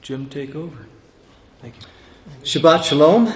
Jim, take over. Thank you. Shabbat Shalom.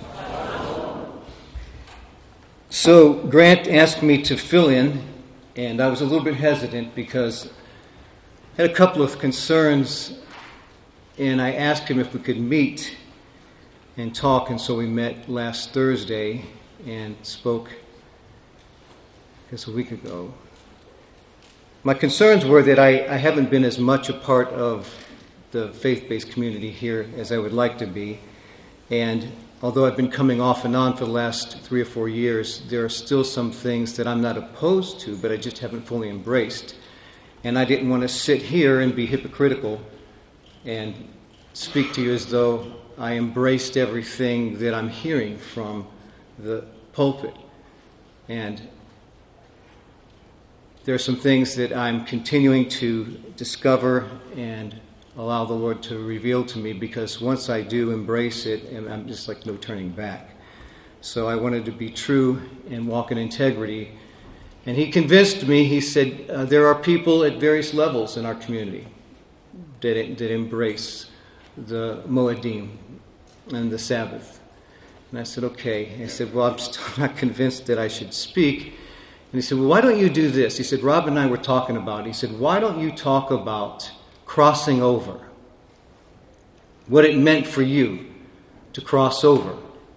So Grant asked me to fill in, and I was a little bit hesitant because I had a couple of concerns, and I asked him if we could meet and talk, and so we met last Thursday and spoke, I guess, a week ago. My concerns were that I haven't been as much a part of the faith-based community here as I would like to be, and although I've been coming off and on for the last 3 or 4 years, there are still some things that I'm not opposed to, but I just haven't fully embraced. And I didn't want to sit here and be hypocritical and speak to you as though I embraced everything that I'm hearing from the pulpit. And there are some things that I'm continuing to discover and allow the Lord to reveal to me, because once I do embrace it, I'm just like no turning back. So I wanted to be true and walk in integrity. And he convinced me. He said, there are people at various levels in our community that embrace the Moedim and the Sabbath. And I said, okay. I said, well, I'm still not convinced that I should speak. And he said, well, why don't you do this? He said, Rob and I were talking about it. He said, why don't you talk about crossing over? What it meant for you to cross over.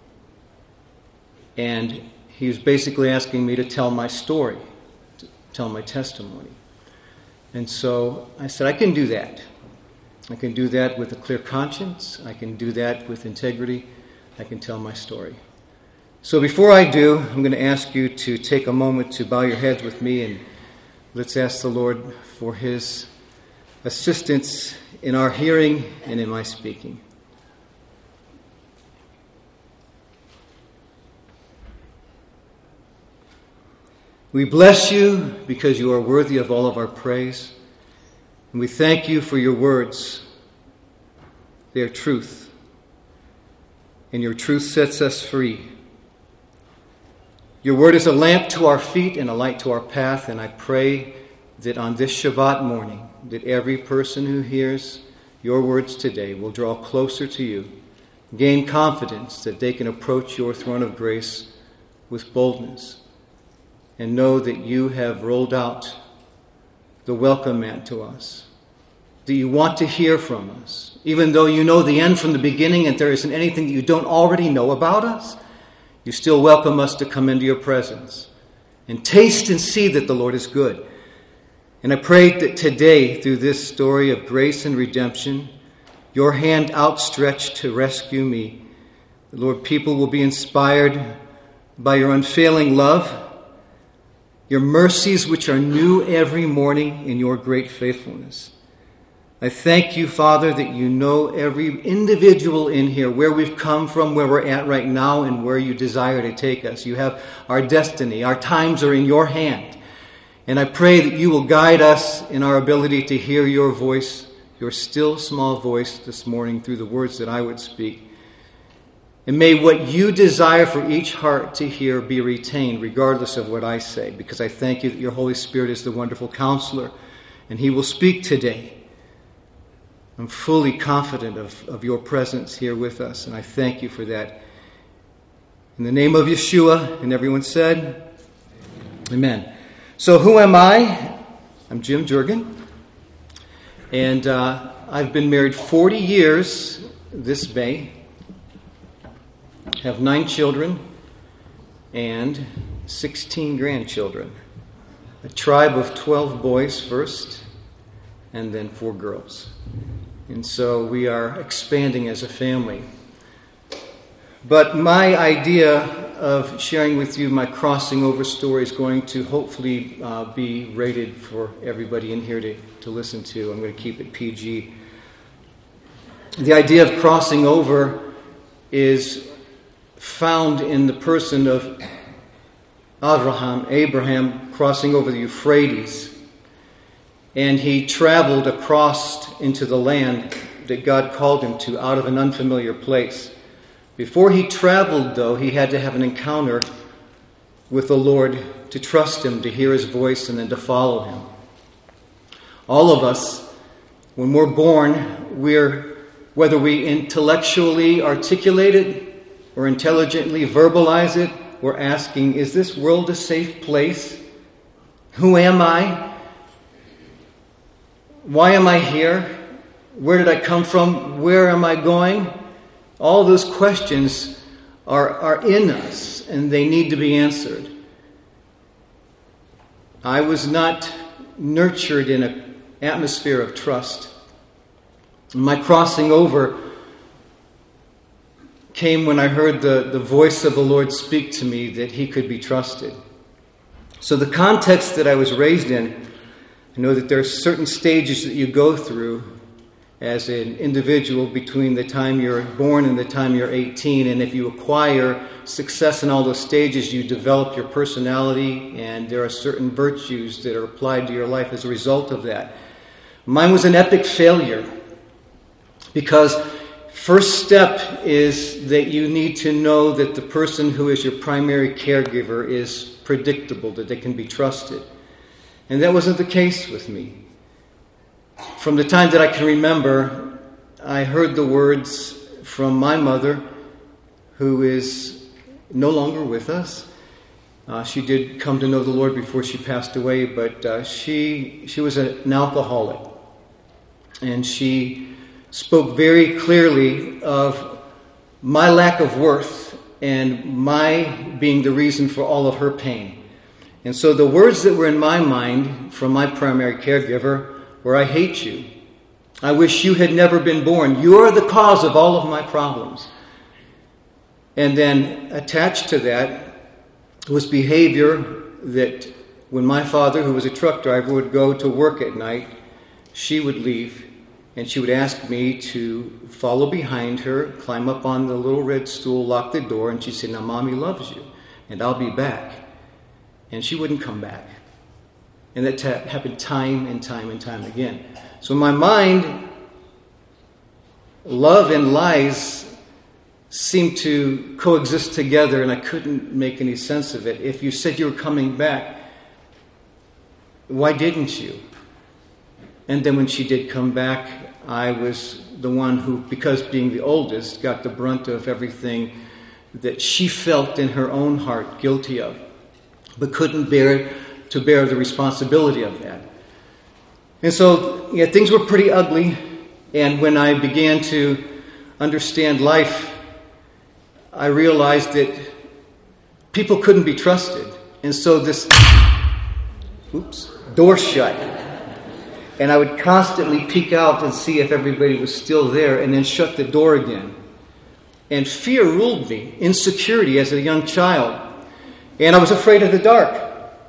And he was basically asking me to tell my story, to tell my testimony. And so I said, I can do that. I can do that with a clear conscience. I can do that with integrity. I can tell my story. So before I do, I'm going to ask you to take a moment to bow your heads with me, and let's ask the Lord for His assistance in our hearing and in my speaking. We bless you because you are worthy of all of our praise. And we thank you for your words. They are truth. And your truth sets us free. Your word is a lamp to our feet and a light to our path. And I pray that on this Shabbat morning, that every person who hears your words today will draw closer to you, gain confidence that they can approach your throne of grace with boldness, and know that you have rolled out the welcome mat to us, that you want to hear from us, even though you know the end from the beginning and there isn't anything that you don't already know about us. You still welcome us to come into your presence and taste and see that the Lord is good. And I pray that today, through this story of grace and redemption, your hand outstretched to rescue me, Lord, people will be inspired by your unfailing love, your mercies which are new every morning in your great faithfulness. I thank you, Father, that you know every individual in here, where we've come from, where we're at right now, and where you desire to take us. You have our destiny. Our times are in your hand. And I pray that you will guide us in our ability to hear your voice, your still small voice this morning through the words that I would speak. And may what you desire for each heart to hear be retained regardless of what I say, because I thank you that your Holy Spirit is the wonderful counselor, and he will speak today. I'm fully confident of your presence here with us, and I thank you for that. In the name of Yeshua, and everyone said, Amen. So who am I? I'm Jim Jurgen, and I've been married 40 years this May, have 9 children and 16 grandchildren, a tribe of 12 boys first, and then 4 girls. And so we are expanding as a family. But my idea of sharing with you my crossing over story is going to hopefully be rated for everybody in here to listen to. I'm going to keep it PG. The idea of crossing over is found in the person of Abraham crossing over the Euphrates. And he traveled across into the land that God called him to out of an unfamiliar place. Before he traveled, though, he had to have an encounter with the Lord to trust him, to hear his voice, and then to follow him. All of us, when we're born, we're Whether we intellectually articulate it or intelligently verbalize it, we're asking, is this world a safe place? Who am I? Why am I here? Where did I come from? Where am I going? All those questions are in us, and they need to be answered. I was not nurtured in an atmosphere of trust. My crossing over came when I heard the voice of the Lord speak to me that He could be trusted. So the context that I was raised in, I know that there are certain stages that you go through as an individual between the time you're born and the time you're 18. And if you acquire success in all those stages, you develop your personality, and there are certain virtues that are applied to your life as a result of that. Mine was an epic failure because first step is that you need to know that the person who is your primary caregiver is predictable, that they can be trusted. And that wasn't the case with me. From the time that I can remember, I heard the words from my mother, who is no longer with us. She did come to know the Lord before she passed away, but she was an alcoholic. And she spoke very clearly of my lack of worth and my being the reason for all of her pain. And so the words that were in my mind from my primary caregiver were, I hate you. I wish you had never been born. You are the cause of all of my problems. And then attached to that was behavior that when my father, who was a truck driver, would go to work at night, she would leave and she would ask me to follow behind her, climb up on the little red stool, lock the door, and she'd say, now Mommy loves you and I'll be back. And she wouldn't come back. And that happened time and time and time again. So in my mind, love and lies seemed to coexist together, and I couldn't make any sense of it. If you said you were coming back, why didn't you? And then when she did come back, I was the one who, because being the oldest, got the brunt of everything that she felt in her own heart guilty of, but couldn't bear the responsibility of that. And so, things were pretty ugly. And when I began to understand life, I realized that people couldn't be trusted. And so this door shut. And I would constantly peek out and see if everybody was still there, and then shut the door again. And fear ruled me, insecurity as a young child. And I was afraid of the dark.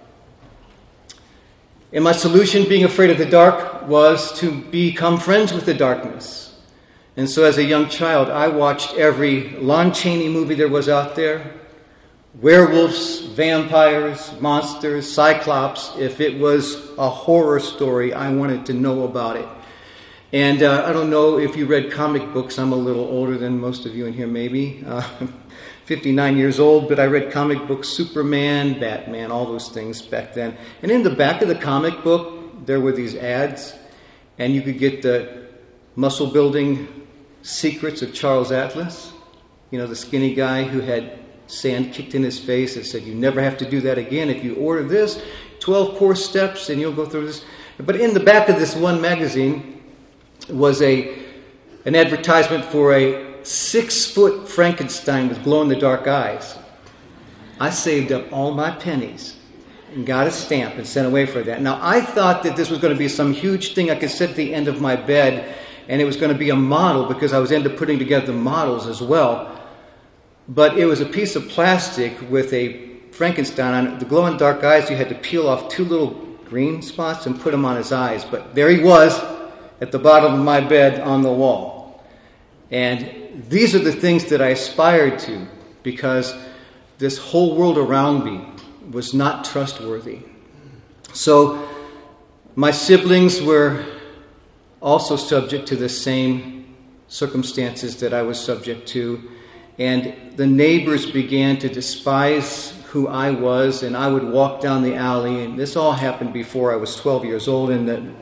And my solution, being afraid of the dark, was to become friends with the darkness. And so as a young child, I watched every Lon Chaney movie there was out there. Werewolves, vampires, monsters, cyclops. If it was a horror story, I wanted to know about it. And I don't know if you read comic books. I'm a little older than most of you in here, maybe. 59 years old, but I read comic books, Superman, Batman, all those things back then. And in the back of the comic book, there were these ads, and you could get the muscle building secrets of Charles Atlas. You know, the skinny guy who had sand kicked in his face and said, you never have to do that again. If you order this, 12 core steps, and you'll go through this. But in the back of this one magazine was an advertisement for a 6-foot Frankenstein with glow-in-the-dark eyes. I saved up all my pennies and got a stamp and sent away for that. Now, I thought that this was going to be some huge thing I could sit at the end of my bed, and it was going to be a model, because I was into putting together models as well. But it was a piece of plastic with a Frankenstein on it. The glow-in-the-dark eyes, you had to peel off 2 little green spots and put them on his eyes. But there he was at the bottom of my bed on the wall. And these are the things that I aspired to, because this whole world around me was not trustworthy. So my siblings were also subject to the same circumstances that I was subject to. And the neighbors began to despise who I was, and I would walk down the alley, and this all happened before I was 12 years old, and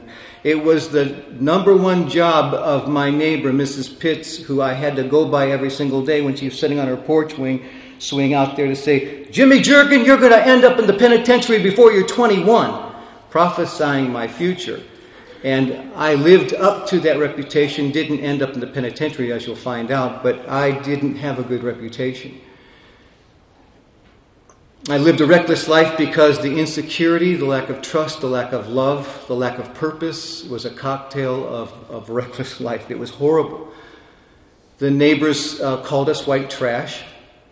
It was the number one job of my neighbor, Mrs. Pitts, who I had to go by every single day when she was sitting on her porch swing out there to say, "Jimmy Jerkin, you're going to end up in the penitentiary before you're 21, prophesying my future. And I lived up to that reputation, didn't end up in the penitentiary, as you'll find out, but I didn't have a good reputation. I lived a reckless life because the insecurity, the lack of trust, the lack of love, the lack of purpose was a cocktail of reckless life. It was horrible. The neighbors called us white trash,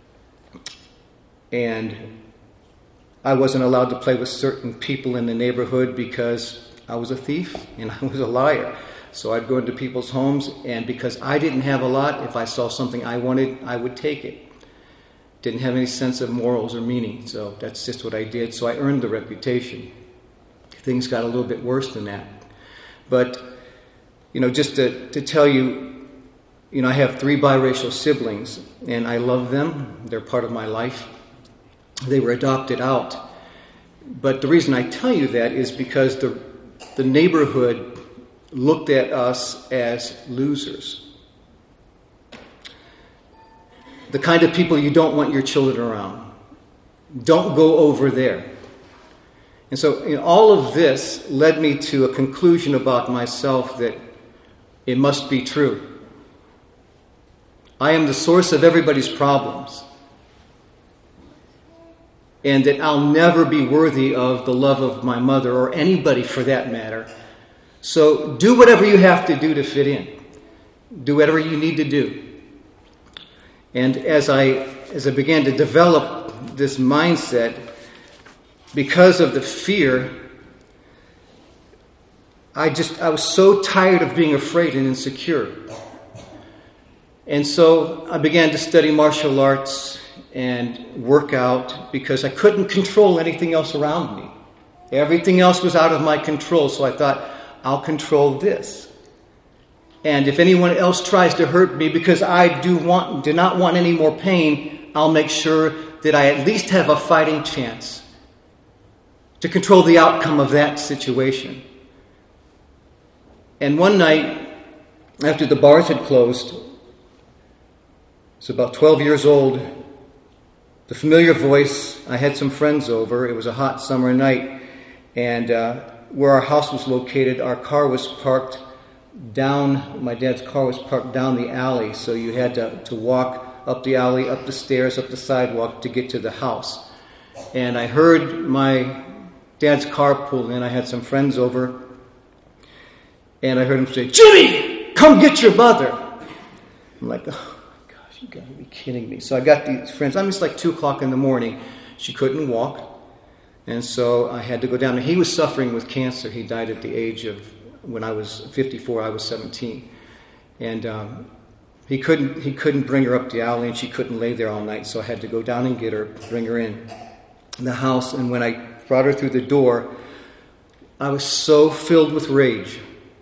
and I wasn't allowed to play with certain people in the neighborhood because I was a thief and I was a liar. So I'd go into people's homes, and because I didn't have a lot, if I saw something I wanted, I would take it. Didn't have any sense of morals or meaning, so that's just what I did. So I earned the reputation. Things got a little bit worse than that. But, just to tell you, I have 3 biracial siblings, and I love them. They're part of my life. They were adopted out. But the reason I tell you that is because the neighborhood looked at us as losers. The kind of people you don't want your children around. Don't go over there. And so all of this led me to a conclusion about myself that it must be true. I am the source of everybody's problems. And that I'll never be worthy of the love of my mother, or anybody for that matter. So do whatever you have to do to fit in. Do whatever you need to do. And as I began to develop this mindset, because of the fear, I was so tired of being afraid and insecure. And so I began to study martial arts and work out because I couldn't control anything else around me. Everything else was out of my control, so I thought, I'll control this. And if anyone else tries to hurt me because I do not want any more pain, I'll make sure that I at least have a fighting chance to control the outcome of that situation. And one night, after the bars had closed, I was about 12 years old, the familiar voice, I had some friends over, it was a hot summer night, and where our house was located, our car was parked down, my dad's car was parked down the alley, so you had to walk up the alley, up the stairs, up the sidewalk to get to the house. And I heard my dad's car pull in. I had some friends over, and I heard him say, "Jimmy, come get your mother." I'm like, oh my gosh, you gotta be kidding me. So I got these friends. It's like 2 o'clock in the morning. She couldn't walk, and so I had to go down. And he was suffering with cancer. He died at the age of, when I was 54, I was 17. And he couldn't bring her up the alley, and she couldn't lay there all night, so I had to go down and get her, bring her in the house. And when I brought her through the door, I was so filled with rage.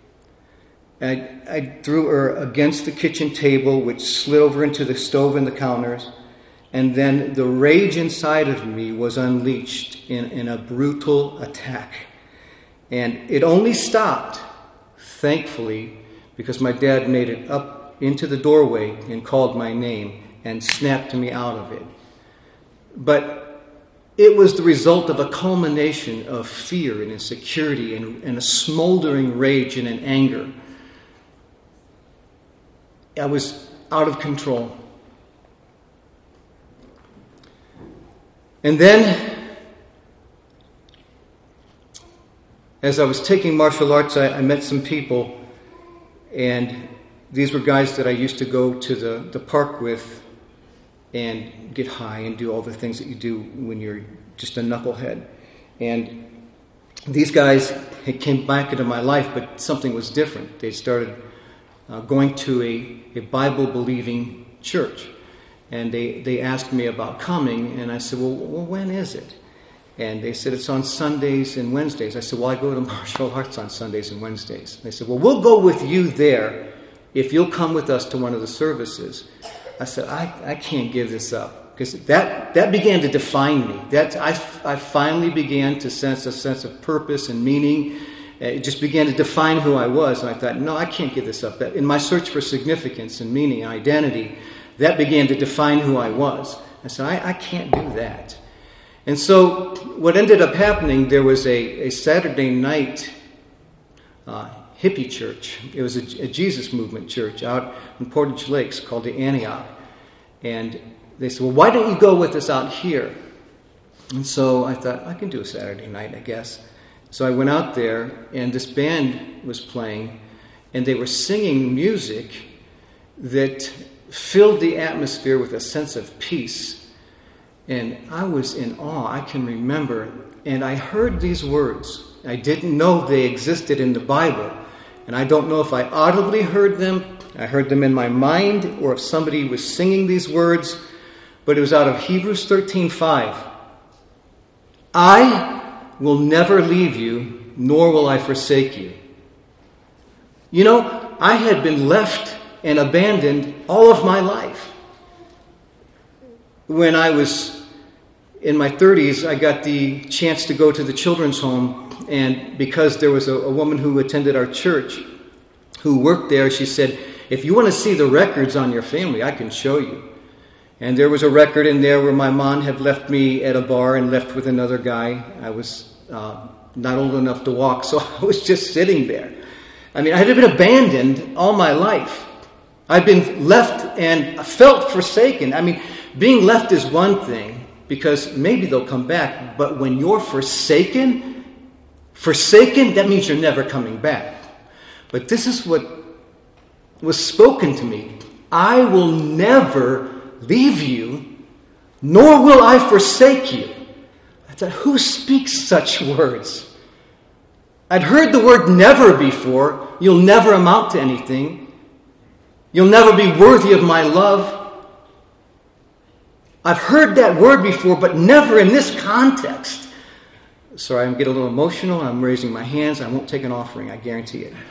I threw her against the kitchen table, which slid over into the stove and the counters, and then the rage inside of me was unleashed in a brutal attack. And it only stopped, thankfully, because my dad made it up into the doorway and called my name and snapped me out of it. But it was the result of a culmination of fear and insecurity and a smoldering rage and an anger. I was out of control. And then, as I was taking martial arts, I met some people, and these were guys that I used to go to the park with and get high and do all the things that you do when you're just a knucklehead. And these guys had came back into my life, but something was different. They started going to a Bible-believing church. And they asked me about coming, and I said, well, when is it? And they said, it's on Sundays and Wednesdays. I said, well, I go to martial arts on Sundays and Wednesdays. They said, well, we'll go with you there if you'll come with us to one of the services. I said, I can't give this up. Because that began to define me. I finally began to sense a sense of purpose and meaning. it just began to define who I was. And I thought, no, I can't give this up. In my search for significance and meaning and identity, that began to define who I was. I said, I can't do that. And so what ended up happening, there was a Saturday night hippie church. It was a Jesus movement church out in Portage Lakes called the Antioch. And they said, well, why don't you go with us out here? And so I thought, I can do a Saturday night, I guess. So I went out there, and this band was playing, and they were singing music that filled the atmosphere with a sense of peace. And I was in awe. I can remember. And I heard these words. I didn't know they existed in the Bible. And I don't know if I audibly heard them, I heard them in my mind, or if somebody was singing these words. But it was out of Hebrews 13:5. I will never leave you, nor will I forsake you. You know, I had been left and abandoned all of my life. When I was in my 30s, I got the chance to go to the children's home. And because there was a woman who attended our church who worked there, she said, if you want to see the records on your family, I can show you. And there was a record in there where my mom had left me at a bar and left with another guy. I was not old enough to walk, so I was just sitting there. I mean, I had been abandoned all my life. I'd been left and felt forsaken. I mean, being left is one thing, because maybe they'll come back. But when you're forsaken, that means you're never coming back. But this is what was spoken to me. I will never leave you, nor will I forsake you. I thought, who speaks such words? I'd heard the word never before. You'll never amount to anything. You'll never be worthy of my love. I've heard that word before, but never in this context. Sorry, I'm getting a little emotional. I'm raising my hands. I won't take an offering, I guarantee it.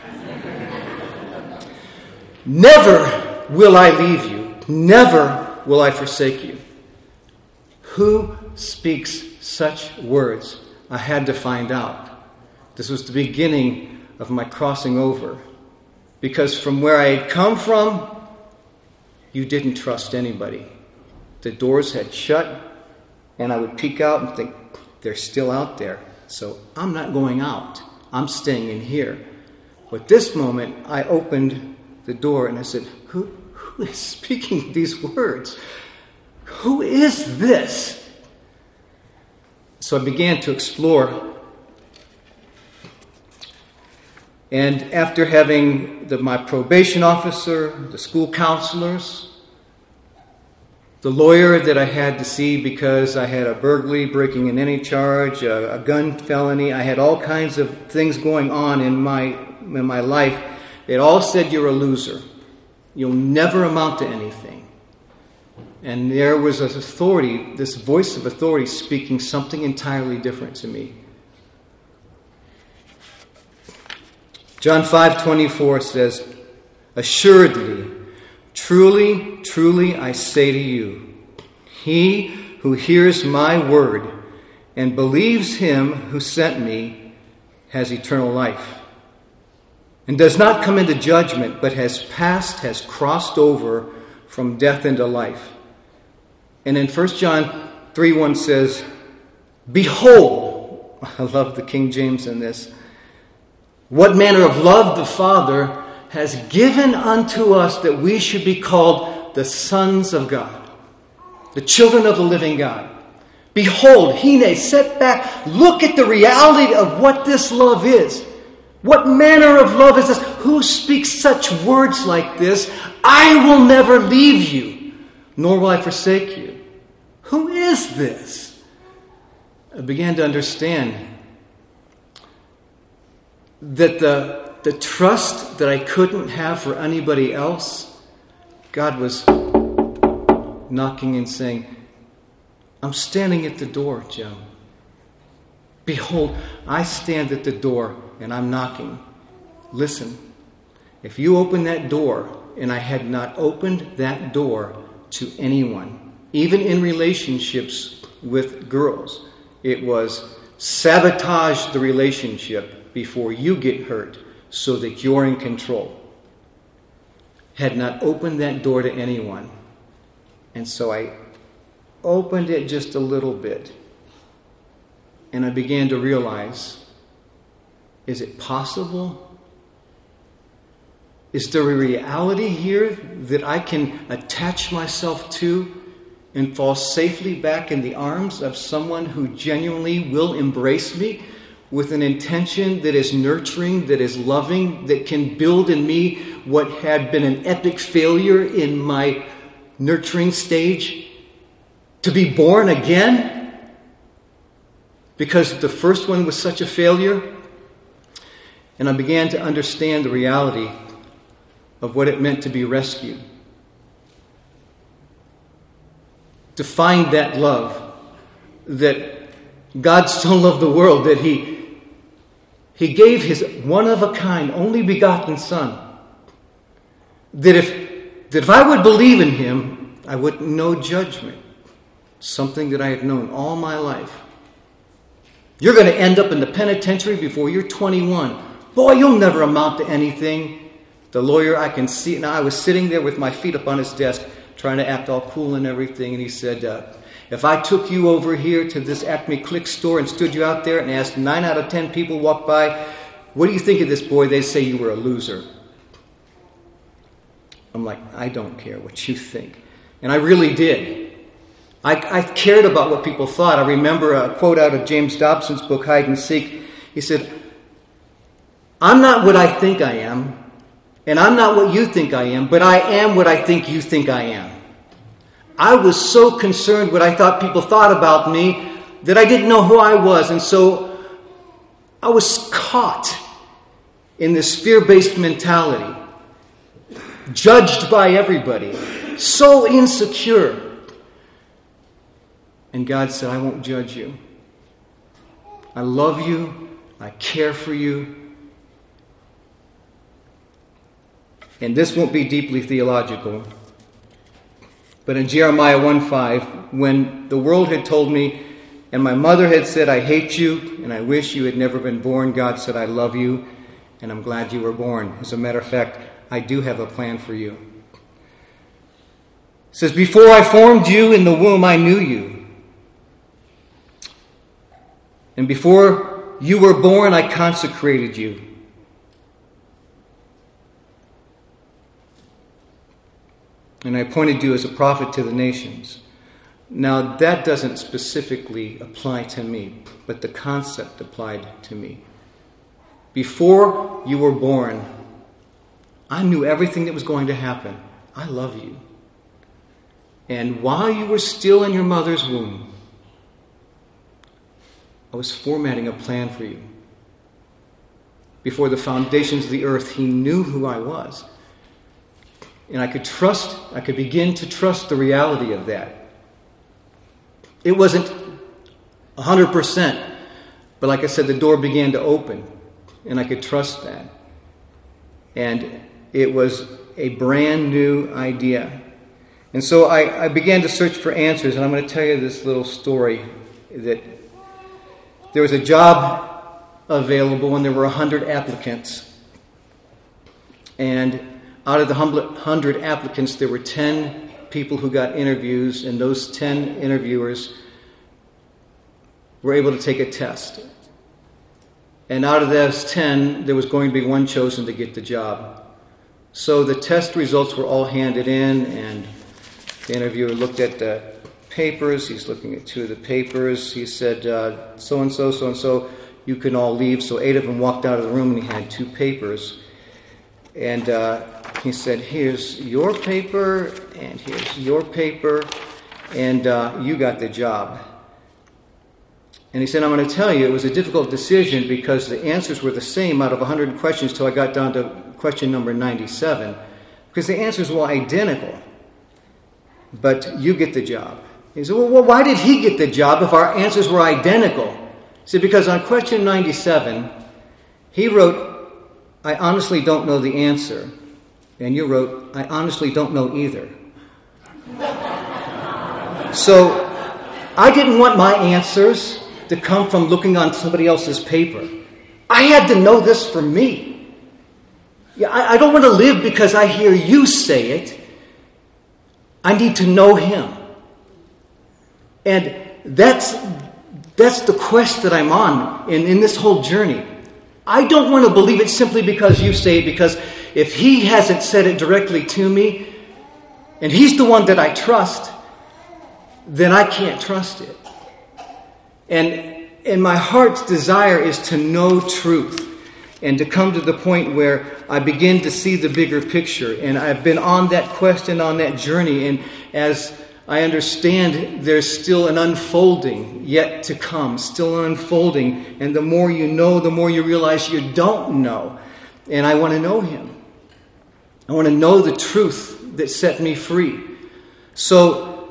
Never will I leave you. Never will I forsake you. Who speaks such words? I had to find out. This was the beginning of my crossing over. Because from where I had come from, you didn't trust anybody. The doors had shut, and I would peek out and think, they're still out there. So I'm not going out. I'm staying in here. But this moment, I opened the door and I said, who is speaking these words? Who is this? So I began to explore. And after having my probation officer, the school counselors, the lawyer that I had to see because I had a burglary, breaking and entering charge, a gun felony, I had all kinds of things going on in my life. They all said, you're a loser. You'll never amount to anything. And there was this authority, this voice of authority speaking something entirely different to me. John 5:24 says, assuredly, truly, truly, I say to you, he who hears my word and believes him who sent me has eternal life and does not come into judgment, but has crossed over from death into life. And in 1 John 3:1 says, behold, I love the King James in this, what manner of love the Father has given unto us that we should be called the sons of God, the children of the living God. Behold, hine, set back, look at the reality of what this love is. What manner of love is this? Who speaks such words like this? I will never leave you, nor will I forsake you. Who is this? I began to understand that the trust that I couldn't have for anybody else, God was knocking and saying, I'm standing at the door, Joe. Behold, I stand at the door and I'm knocking. Listen, if you open that door, and I had not opened that door to anyone, even in relationships with girls, it was sabotage the relationship before you get hurt so that you're in control. Had not opened that door to anyone. And so I opened it just a little bit. And I began to realize, is it possible? Is there a reality here that I can attach myself to and fall safely back in the arms of someone who genuinely will embrace me with an intention that is nurturing, that is loving, that can build in me what had been an epic failure in my nurturing stage, to be born again? Because the first one was such a failure. And I began to understand the reality of what it meant to be rescued. To find that love, that God so loved the world that He gave His one-of-a-kind, only begotten Son. That if I would believe in Him, I would know judgment. Something that I had known all my life. You're going to end up in the penitentiary before you're 21. Boy, you'll never amount to anything. The lawyer, I can see it now. I was sitting there with my feet up on his desk, trying to act all cool and everything. And he said, if I took you over here to this Acme Click store and stood you out there and asked 9 out of 10 people walk by, what do you think of this boy? They'd say you were a loser. I'm like, I don't care what you think. And I really did. I cared about what people thought. I remember a quote out of James Dobson's book, Hide and Seek. He said, I'm not what I think I am, and I'm not what you think I am, but I am what I think you think I am. I was so concerned what I thought people thought about me that I didn't know who I was, and so I was caught in this fear-based mentality, judged by everybody, so insecure. And God said, I won't judge you. I love you. I care for you. And this won't be deeply theological. But in Jeremiah 1:5, when the world had told me, and my mother had said, I hate you, and I wish you had never been born, God said, I love you, and I'm glad you were born. As a matter of fact, I do have a plan for you. It says, before I formed you in the womb, I knew you. And before you were born, I consecrated you. And I appointed you as a prophet to the nations. Now, that doesn't specifically apply to me, but the concept applied to me. Before you were born, I knew everything that was going to happen. I love you. And while you were still in your mother's womb, I was formatting a plan for you. Before the foundations of the earth, He knew who I was. And I could begin to trust the reality of that. It wasn't 100%, but like I said, the door began to open, and I could trust that. And it was a brand new idea. And so I began to search for answers, and I'm going to tell you this little story that there was a job available, and there were 100 applicants. And out of the 100 applicants, there were 10 people who got interviews, and those 10 interviewers were able to take a test. And out of those 10, there was going to be one chosen to get the job. So the test results were all handed in, and the interviewer looked at the papers. He's looking at 2 of the papers. He said, so-and-so, so-and-so, you can all leave. So 8 of them walked out of the room, and he had 2 papers. And he said, here's your paper, and here's your paper, and you got the job. And he said, I'm going to tell you, it was a difficult decision because the answers were the same out of 100 questions till I got down to question number 97. Because the answers were identical. But you get the job. He said, well, why did he get the job if our answers were identical? He said, because on question 97, he wrote, I honestly don't know the answer. And you wrote, I honestly don't know either. So I didn't want my answers to come from looking on somebody else's paper. I had to know this for me. Yeah, I don't want to live because I hear you say it. I need to know Him. And that's the quest that I'm on in this whole journey. I don't want to believe it simply because you say it, because if He hasn't said it directly to me, and He's the one that I trust, then I can't trust it. And my heart's desire is to know truth and to come to the point where I begin to see the bigger picture. And I've been on that quest and on that journey. And as I understand, there's still an unfolding yet to come, still an unfolding. And the more you know, the more you realize you don't know. And I want to know Him. I want to know the truth that set me free. So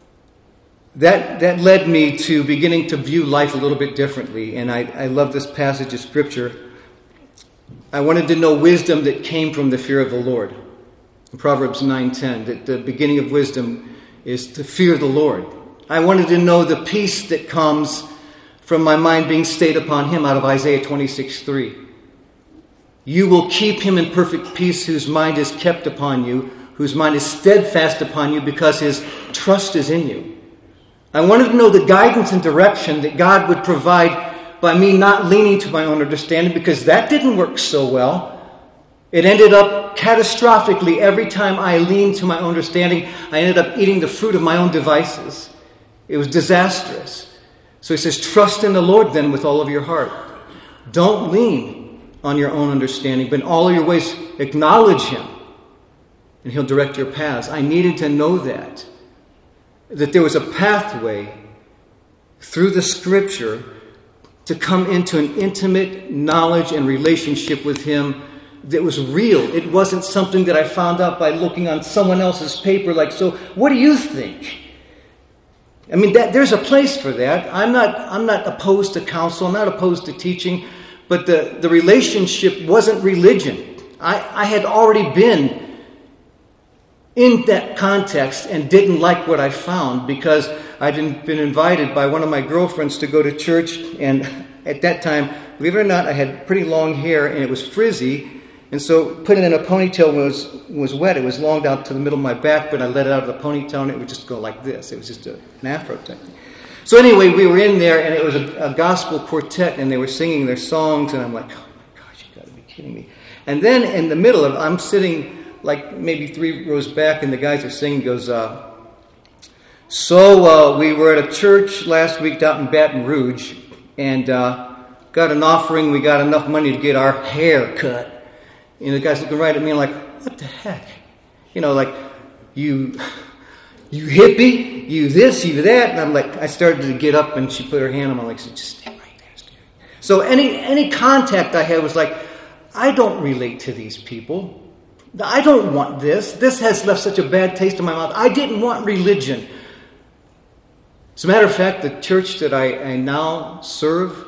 that led me to beginning to view life a little bit differently. And I love this passage of Scripture. I wanted to know wisdom that came from the fear of the Lord. In Proverbs 9:10, that the beginning of wisdom is to fear the Lord. I wanted to know the peace that comes from my mind being stayed upon Him, out of Isaiah 26:3. You will keep him in perfect peace whose mind is kept upon you, whose mind is steadfast upon you, because his trust is in you. I wanted to know the guidance and direction that God would provide by me not leaning to my own understanding, because that didn't work so well. It ended up catastrophically. Every time I leaned to my own understanding, I ended up eating the fruit of my own devices. It was disastrous. So He says, trust in the Lord then with all of your heart. Don't lean on your own understanding, but in all of your ways acknowledge Him, and He'll direct your paths. I needed to know that there was a pathway through the Scripture to come into an intimate knowledge and relationship with Him that was real. It wasn't something that I found out by looking on someone else's paper, like, so what do you think? I mean, there's a place for that. I'm not opposed to counsel. I'm not opposed to teaching. But the relationship wasn't religion. I had already been in that context and didn't like what I found, because I'd been invited by one of my girlfriends to go to church. And at that time, believe it or not, I had pretty long hair and it was frizzy. And so putting it in a ponytail was wet. It was long down to the middle of my back, but I let it out of the ponytail and it would just go like this. It was just an afro type thing. So anyway, we were in there, and it was a gospel quartet, and they were singing their songs, and I'm like, oh my gosh, you got to be kidding me. And then in the middle of it, I'm sitting like maybe 3 rows back, and the guys are singing, goes, we were at a church last week out in Baton Rouge, and got an offering. We got enough money to get our hair cut. And the guy's looking right at me and like, what the heck? You know, like, you hippie, you this, you that. And I'm like, I started to get up, and she put her hand on my leg and said, just stay right there. Stay right there. So any contact I had was like, I don't relate to these people. I don't want this. This has left such a bad taste in my mouth. I didn't want religion. As a matter of fact, the church that I now serve,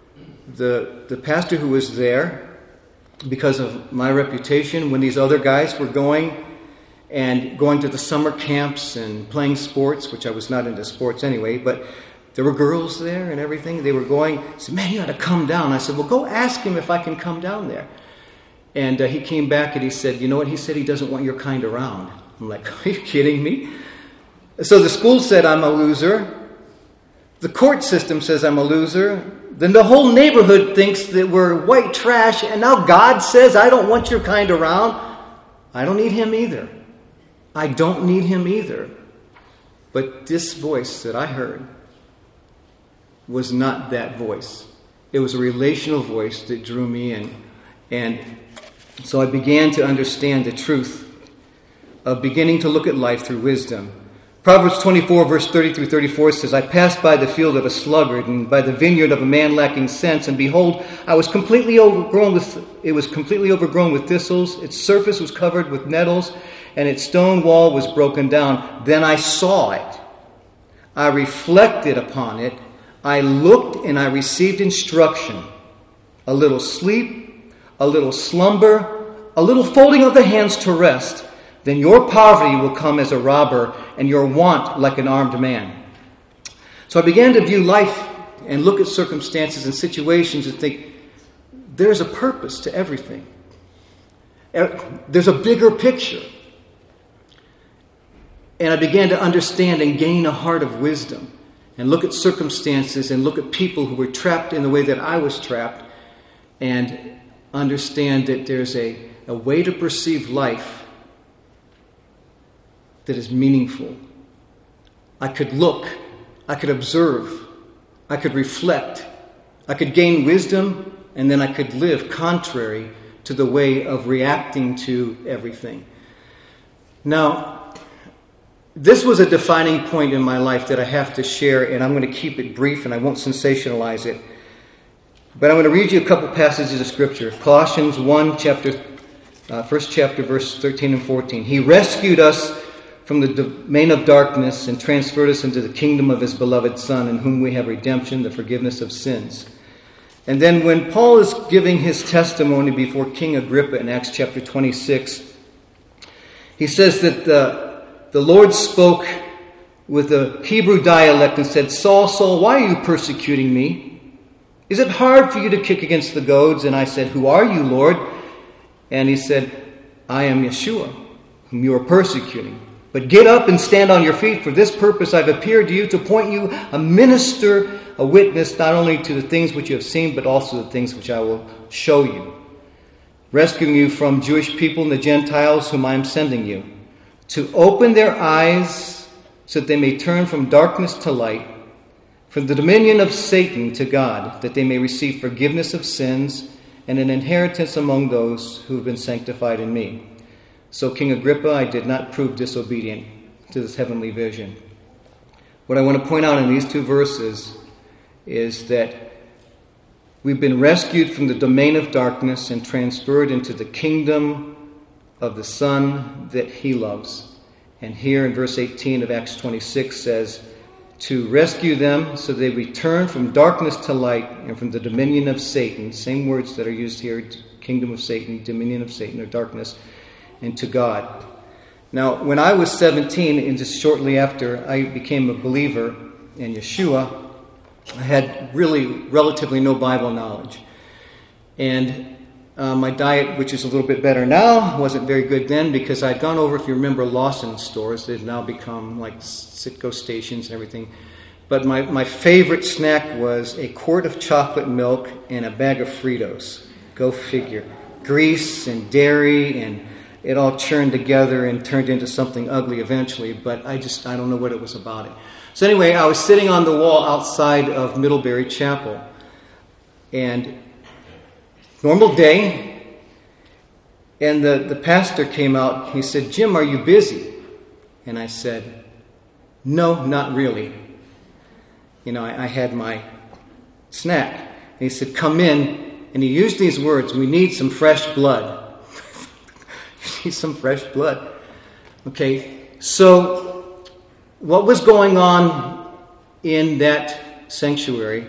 the pastor who was there, because of my reputation, when these other guys were going to the summer camps and playing sports, which I was not into sports anyway, but there were girls there and everything. They were going, I said, man, you ought to come down. I said, well, go ask him if I can come down there. And he came back and he said, you know what? He said he doesn't want your kind around. I'm like, are you kidding me? So the school said I'm a loser. The court system says I'm a loser. Then the whole neighborhood thinks that we're white trash. And now God says I don't want your kind around. I don't need Him either. I don't need Him either. But this voice that I heard was not that voice. It was a relational voice that drew me in. And so I began to understand the truth of beginning to look at life through wisdom. Proverbs 24, verse 30 through 34 says, I passed by the field of a sluggard and by the vineyard of a man lacking sense, and behold, it was completely overgrown with thistles. Its surface was covered with nettles, and its stone wall was broken down. Then I saw it. I reflected upon it. I looked and I received instruction. A little sleep, a little slumber, a little folding of the hands to rest. Then your poverty will come as a robber, and your want like an armed man. So I began to view life and look at circumstances and situations and think, there's a purpose to everything. There's a bigger picture. And I began to understand and gain a heart of wisdom and look at circumstances and look at people who were trapped in the way that I was trapped and understand that there's a way to perceive life that is meaningful. I could look, I could observe, I could reflect, I could gain wisdom, and then I could live contrary to the way of reacting to everything. Now, this was a defining point in my life that I have to share, and I'm going to keep it brief and I won't sensationalize it. But I'm going to read you a couple passages of Scripture. Colossians 1, first chapter, verse 13 and 14. He rescued us from the domain of darkness and transferred us into the kingdom of His beloved Son, in whom we have redemption, the forgiveness of sins. And then when Paul is giving his testimony before King Agrippa in Acts chapter 26, he says that the Lord spoke with a Hebrew dialect and said, Saul, Saul, why are you persecuting me? Is it hard for you to kick against the goads? And I said, who are you, Lord? And he said, I am Yeshua, whom you are persecuting. But get up and stand on your feet. For this purpose I've appeared to you, to appoint you a minister, a witness, not only to the things which you have seen, but also the things which I will show you. Rescuing you from Jewish people and the Gentiles whom I am sending you, to open their eyes so that they may turn from darkness to light, from the dominion of Satan to God, that they may receive forgiveness of sins and an inheritance among those who have been sanctified in me. So, King Agrippa, I did not prove disobedient to this heavenly vision. What I want to point out in these two verses is that we've been rescued from the domain of darkness and transferred into the kingdom of the Son that He loves. And here in verse 18 of Acts 26 says, to rescue them so they return from darkness to light and from the dominion of Satan. Same words that are used here, kingdom of Satan, dominion of Satan, or darkness, and to God. Now, when I was 17, and just shortly after I became a believer in Yeshua, I had really relatively no Bible knowledge. And my diet, which is a little bit better now, wasn't very good then because I'd gone over, if you remember, Lawson stores. They've now become like Citgo stations and everything. But my favorite snack was a quart of chocolate milk and a bag of Fritos. Go figure. Grease and dairy, and it all churned together and turned into something ugly eventually, but I don't know what it was about it. So anyway, I was sitting on the wall outside of Middlebury Chapel, and normal day, and the pastor came out. He said, Jim, are you busy? And I said, no, not really. I had my snack. And he said, come in, and he used these words, we need some fresh blood. You need some fresh blood. Okay, so what was going on in that sanctuary?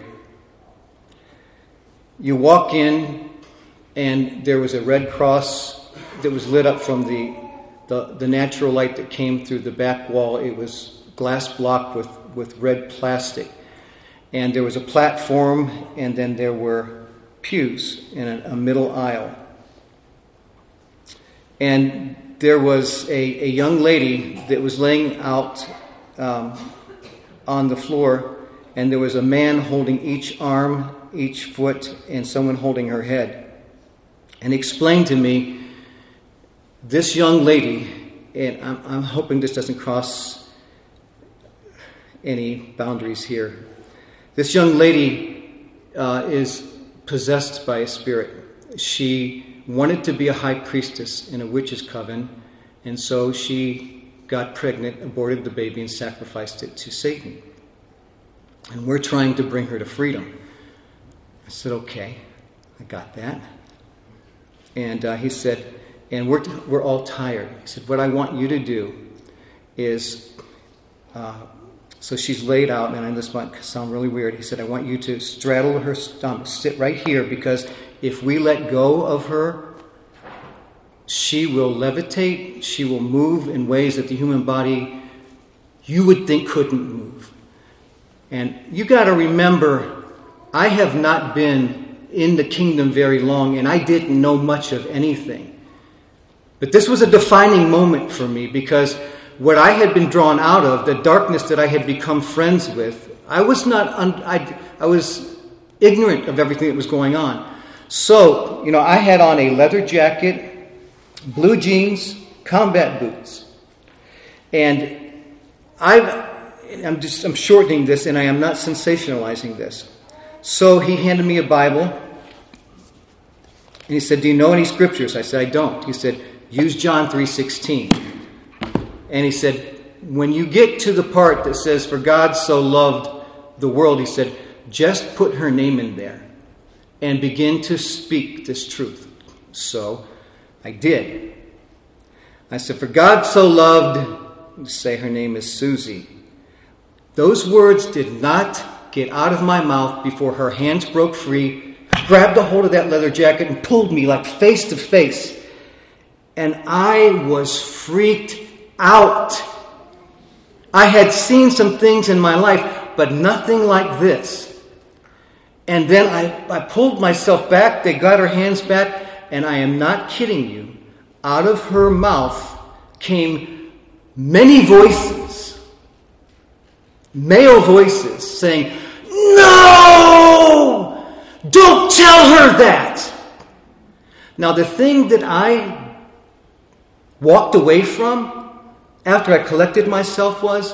You walk in, and there was a red cross that was lit up from the natural light that came through the back wall. It was glass blocked with red plastic. And there was a platform, and then there were pews in a middle aisle. And there was a young lady that was laying out on the floor, and there was a man holding each arm, each foot, and someone holding her head. And he explained to me, this young lady, and I'm hoping this doesn't cross any boundaries here. This young lady is possessed by a spirit. She wanted to be a high priestess in a witch's coven, and so she got pregnant, aborted the baby, and sacrificed it to Satan. And we're trying to bring her to freedom. I said, okay, I got that. And he said, and we're all tired. He said, what I want you to do is, so she's laid out, and this might sound really weird. He said, I want you to straddle her stomach, sit right here, because if we let go of her, she will levitate, she will move in ways that the human body you would think couldn't move. And you got to remember, I have not been in the kingdom very long, and I didn't know much of anything. But this was a defining moment for me, because what I had been drawn out of, the darkness that I had become friends with, I was ignorant of everything that was going on. So, I had on a leather jacket, blue jeans, combat boots. And I'm shortening this, and I am not sensationalizing this. So he handed me a Bible, and he said, "Do you know any scriptures?" I said, "I don't." He said, "Use John 3:16. And he said, "When you get to the part that says, 'For God so loved the world,'" he said, "just put her name in there and begin to speak this truth." So I did. I said, "For God so loved," say her name is Susie. Those words did not get out of my mouth before her hands broke free, grabbed a hold of that leather jacket and pulled me like face to face. And I was freaked out. I had seen some things in my life, but nothing like this. And then I pulled myself back. They got her hands back. And I am not kidding you. Out of her mouth came many voices, male voices, saying, "No! Don't tell her that!" Now, the thing that I walked away from after I collected myself was,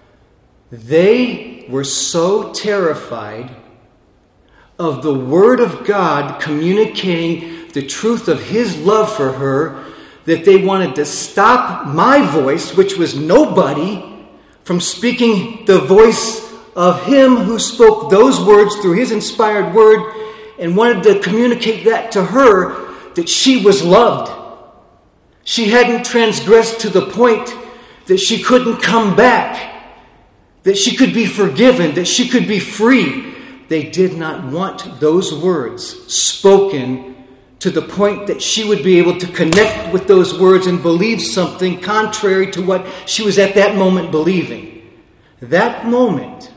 they were so terrified of the Word of God communicating the truth of His love for her that they wanted to stop my voice, which was nobody, from speaking the voice of Him who spoke those words through His inspired Word, and wanted to communicate that to her, that she was loved. She hadn't transgressed to the point that she couldn't come back, that she could be forgiven, that she could be free. They did not want those words spoken to the point that she would be able to connect with those words and believe something contrary to what she was at that moment believing. That moment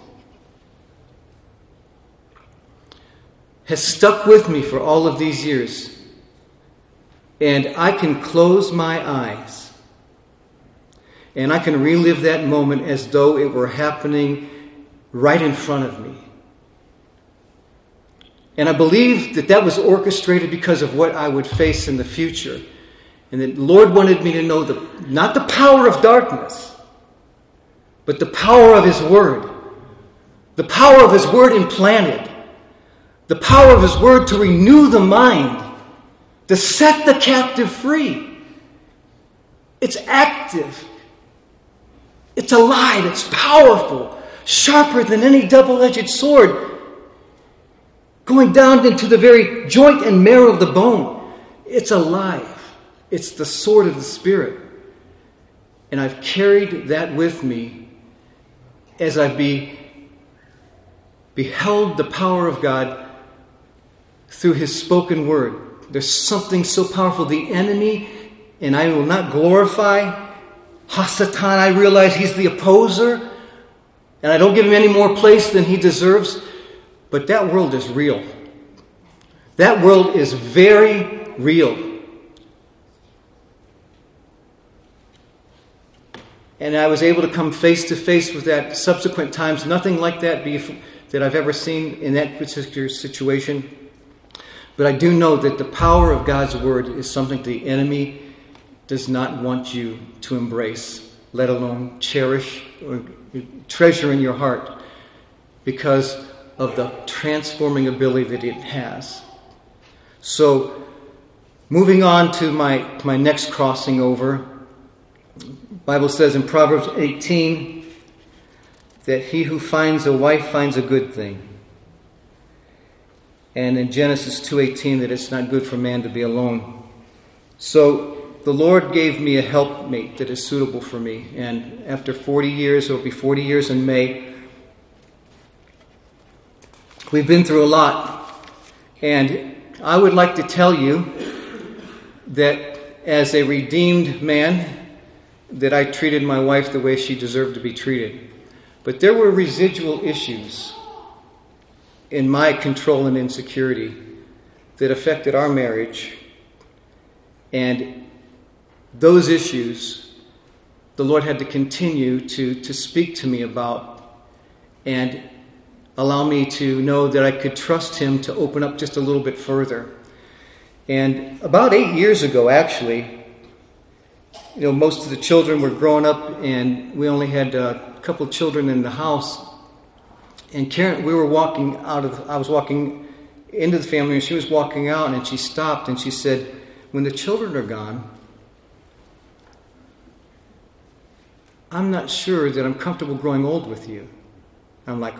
has stuck with me for all of these years. And I can close my eyes and I can relive that moment as though it were happening right in front of me. And I believe that that was orchestrated because of what I would face in the future. And that the Lord wanted me to know not the power of darkness, but the power of His Word. The power of His Word implanted. The power of His Word to renew the mind. To set the captive free. It's active. It's alive. It's powerful. Sharper than any double-edged sword. Going down into the very joint and marrow of the bone. It's alive. It's the sword of the Spirit. And I've carried that with me as I've beheld the power of God through His spoken word. There's something so powerful. The enemy, and I will not glorify Hasatan. I realize he's the opposer, and I don't give him any more place than he deserves. But that world is real. That world is very real. And I was able to come face to face with that subsequent times. Nothing like that that I've ever seen in that particular situation. But I do know that the power of God's Word is something the enemy does not want you to embrace, let alone cherish or treasure in your heart, because of the transforming ability that it has. So, moving on to my next crossing over, the Bible says in Proverbs 18 that he who finds a wife finds a good thing. And in Genesis 2:18 that it's not good for man to be alone. So the Lord gave me a helpmate that is suitable for me. And after 40 years, it'll be 40 years in May, we've been through a lot. And I would like to tell you that as a redeemed man, that I treated my wife the way she deserved to be treated. But there were residual issues in my control and insecurity that affected our marriage. And those issues, the Lord had to continue to speak to me about and allow me to know that I could trust Him to open up just a little bit further. And about 8 years ago, actually, most of the children were growing up, and we only had a couple of children in the house. And Karen, I was walking into the family, and she was walking out, and she stopped, and she said, "When the children are gone, I'm not sure that I'm comfortable growing old with you." I'm like,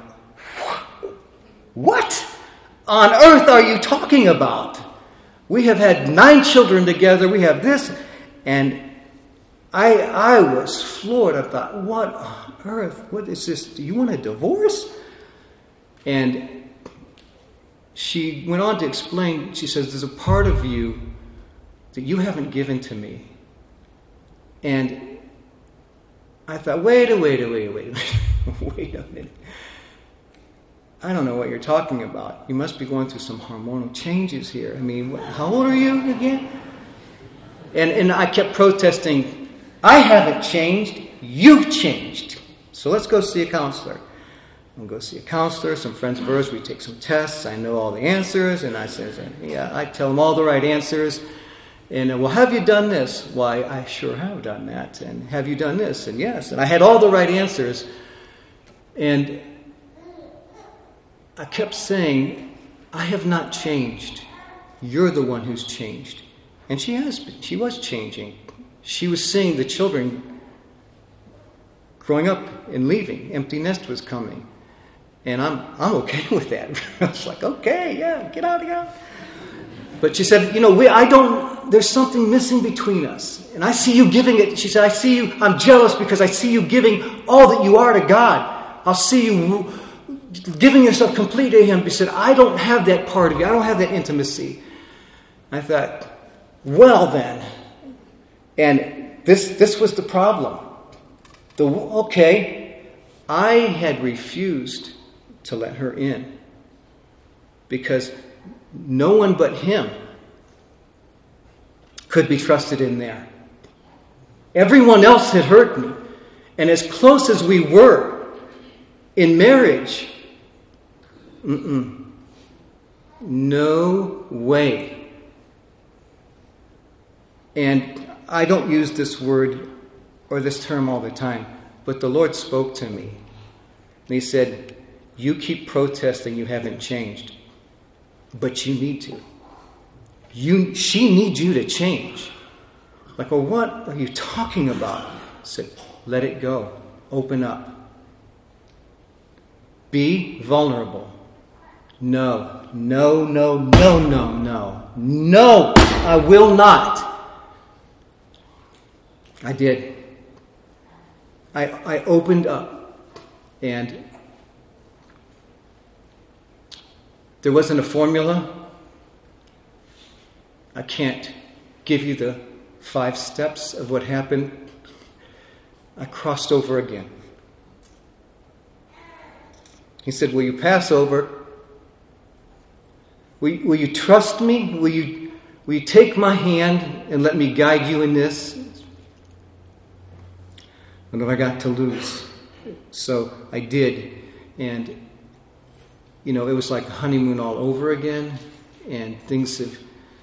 what on earth are you talking about? We have had 9 children together. We have this. And I was floored. I thought, what on earth? What is this? Do you want a divorce? And she went on to explain. She says, there's a part of you that you haven't given to me. And I thought, wait a minute. I don't know what you're talking about. You must be going through some hormonal changes here. I mean, how old are you again? And I kept protesting, I haven't changed, you've changed. So let's go see a counselor. I'll go see a counselor, some friends of ours, we take some tests, I know all the answers, and I says, yeah, I tell them all the right answers. And, well, have you done this? Why, I sure have done that. And have you done this? And yes. And I had all the right answers. And I kept saying, I have not changed. You're the one who's changed. And she has been. She was changing. She was seeing the children growing up and leaving. Empty nest was coming. And I'm okay with that. I was like, okay, yeah, get out of here. But she said, there's something missing between us. And I see you giving it. She said, I'm jealous because I see you giving all that you are to God. I'll see you giving yourself completely to Him. She said, I don't have that part of you. I don't have that intimacy. I thought, well then. And this was the problem. I had refused to let her in because no one but Him could be trusted in there. Everyone else had hurt me. And as close as we were in marriage, no way. And I don't use this word or this term all the time, but the Lord spoke to me. And He said, you keep protesting you haven't changed, but you need to. She needs you to change. Like, well, what are you talking about? I said, let it go. Open up. Be vulnerable. No, I will not. I did. I opened up, and there wasn't a formula. I can't give you the 5 steps of what happened. I crossed over again. He said, will you pass over? Will you trust me? Will you take my hand and let me guide you in this? And I got to lose. So I did. And, it was like a honeymoon all over again. And things have,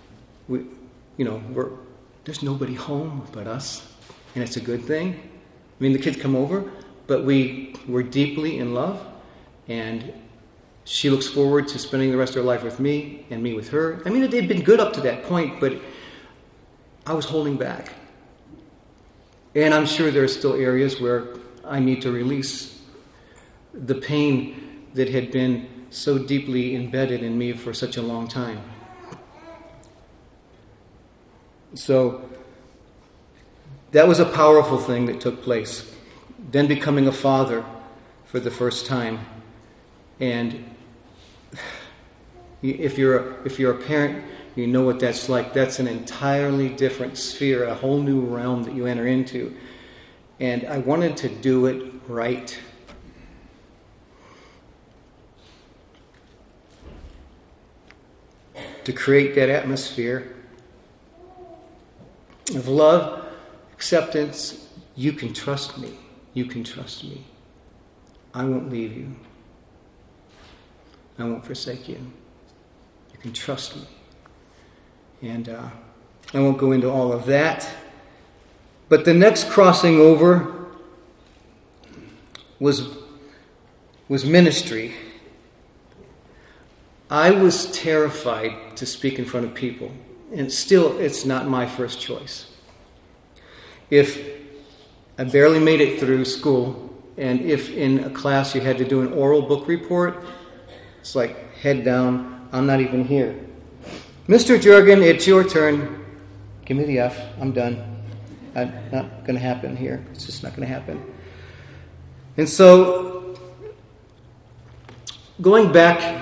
there's nobody home but us. And it's a good thing. I mean, the kids come over, but we were deeply in love. And she looks forward to spending the rest of her life with me and me with her. I mean, it had been good up to that point, but I was holding back. And I'm sure there are still areas where I need to release the pain that had been so deeply embedded in me for such a long time. So that was a powerful thing that took place. Then becoming a father for the first time. And if you're a parent, you know what that's like. That's an entirely different sphere, a whole new realm that you enter into. And I wanted to do it right. to create that atmosphere of love, acceptance. You can trust me. You can trust me. I won't leave you. I won't forsake you. You can trust me. And I won't go into all of that. But the next crossing over was ministry. I was terrified to speak in front of people. And still, it's not my first choice. If I barely made it through school, and if in a class you had to do an oral book report, it's like, head down, I'm not even here. Mr. Jurgen, it's your turn. Give me the F. I'm done. Not going to happen here. It's just not going to happen. And so, going back,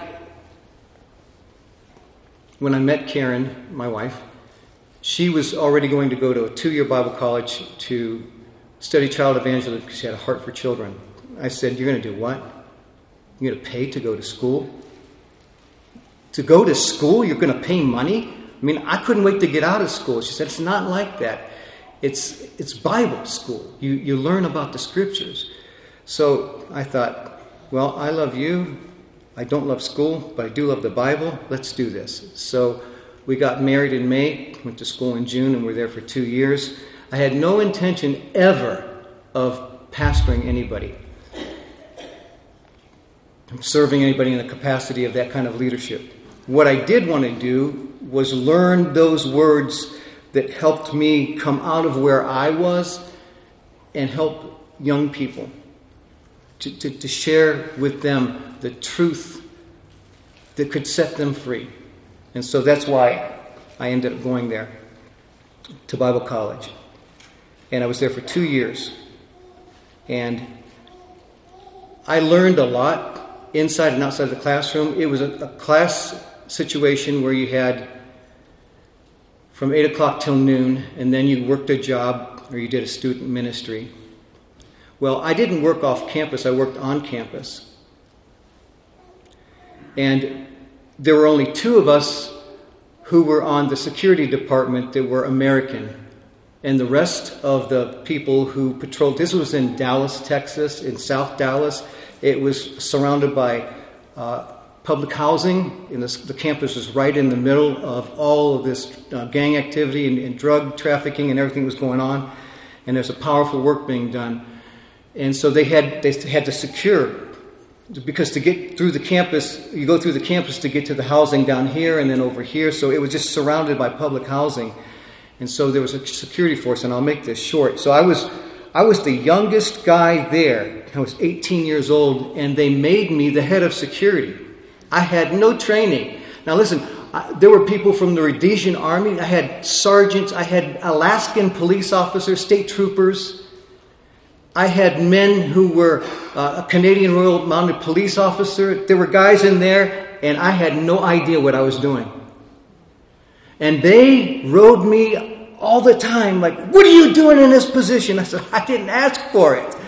when I met Karen, my wife, she was already going to go to a 2-year Bible college to study child evangelism because she had a heart for children. I said, you're going to do what? You're going to pay to go to school? To go to school, you're going to pay money? I mean, I couldn't wait to get out of school. She said, it's not like that. It's Bible school. You learn about the Scriptures. So I thought, well, I love you. I don't love school, but I do love the Bible. Let's do this. So we got married in May, went to school in June, and were there for 2 years. I had no intention ever of pastoring anybody, serving anybody in the capacity of that kind of leadership. What I did want to do was learn those words that helped me come out of where I was and help young people to share with them the truth that could set them free. And so that's why I ended up going there to Bible college. And I was there for 2 years. And I learned a lot inside and outside the classroom. It was a class situation where you had from 8 o'clock till noon, and then you worked a job or you did a student ministry. Well, I didn't work off campus, I worked on campus. And there were only 2 of us who were on the security department that were American. And the rest of the people who patrolled, this was in Dallas, Texas, in South Dallas. It was surrounded by public housing. And the campus was right in the middle of all of this gang activity and drug trafficking and everything that was going on. And there's a powerful work being done. And so they had to secure, because to get through the campus, you go through the campus to get to the housing down here and then over here. So it was just surrounded by public housing. And so there was a security force, and I'll make this short. So I was the youngest guy there. I was 18 years old, and they made me the head of security. I had no training. Now listen, there were people from the Rhodesian Army. I had sergeants. I had Alaskan police officers, state troopers. I had men who were a Canadian Royal Mounted Police officer. There were guys in there, and I had no idea what I was doing. And they rode me all the time, like, what are you doing in this position? I said, I didn't ask for it.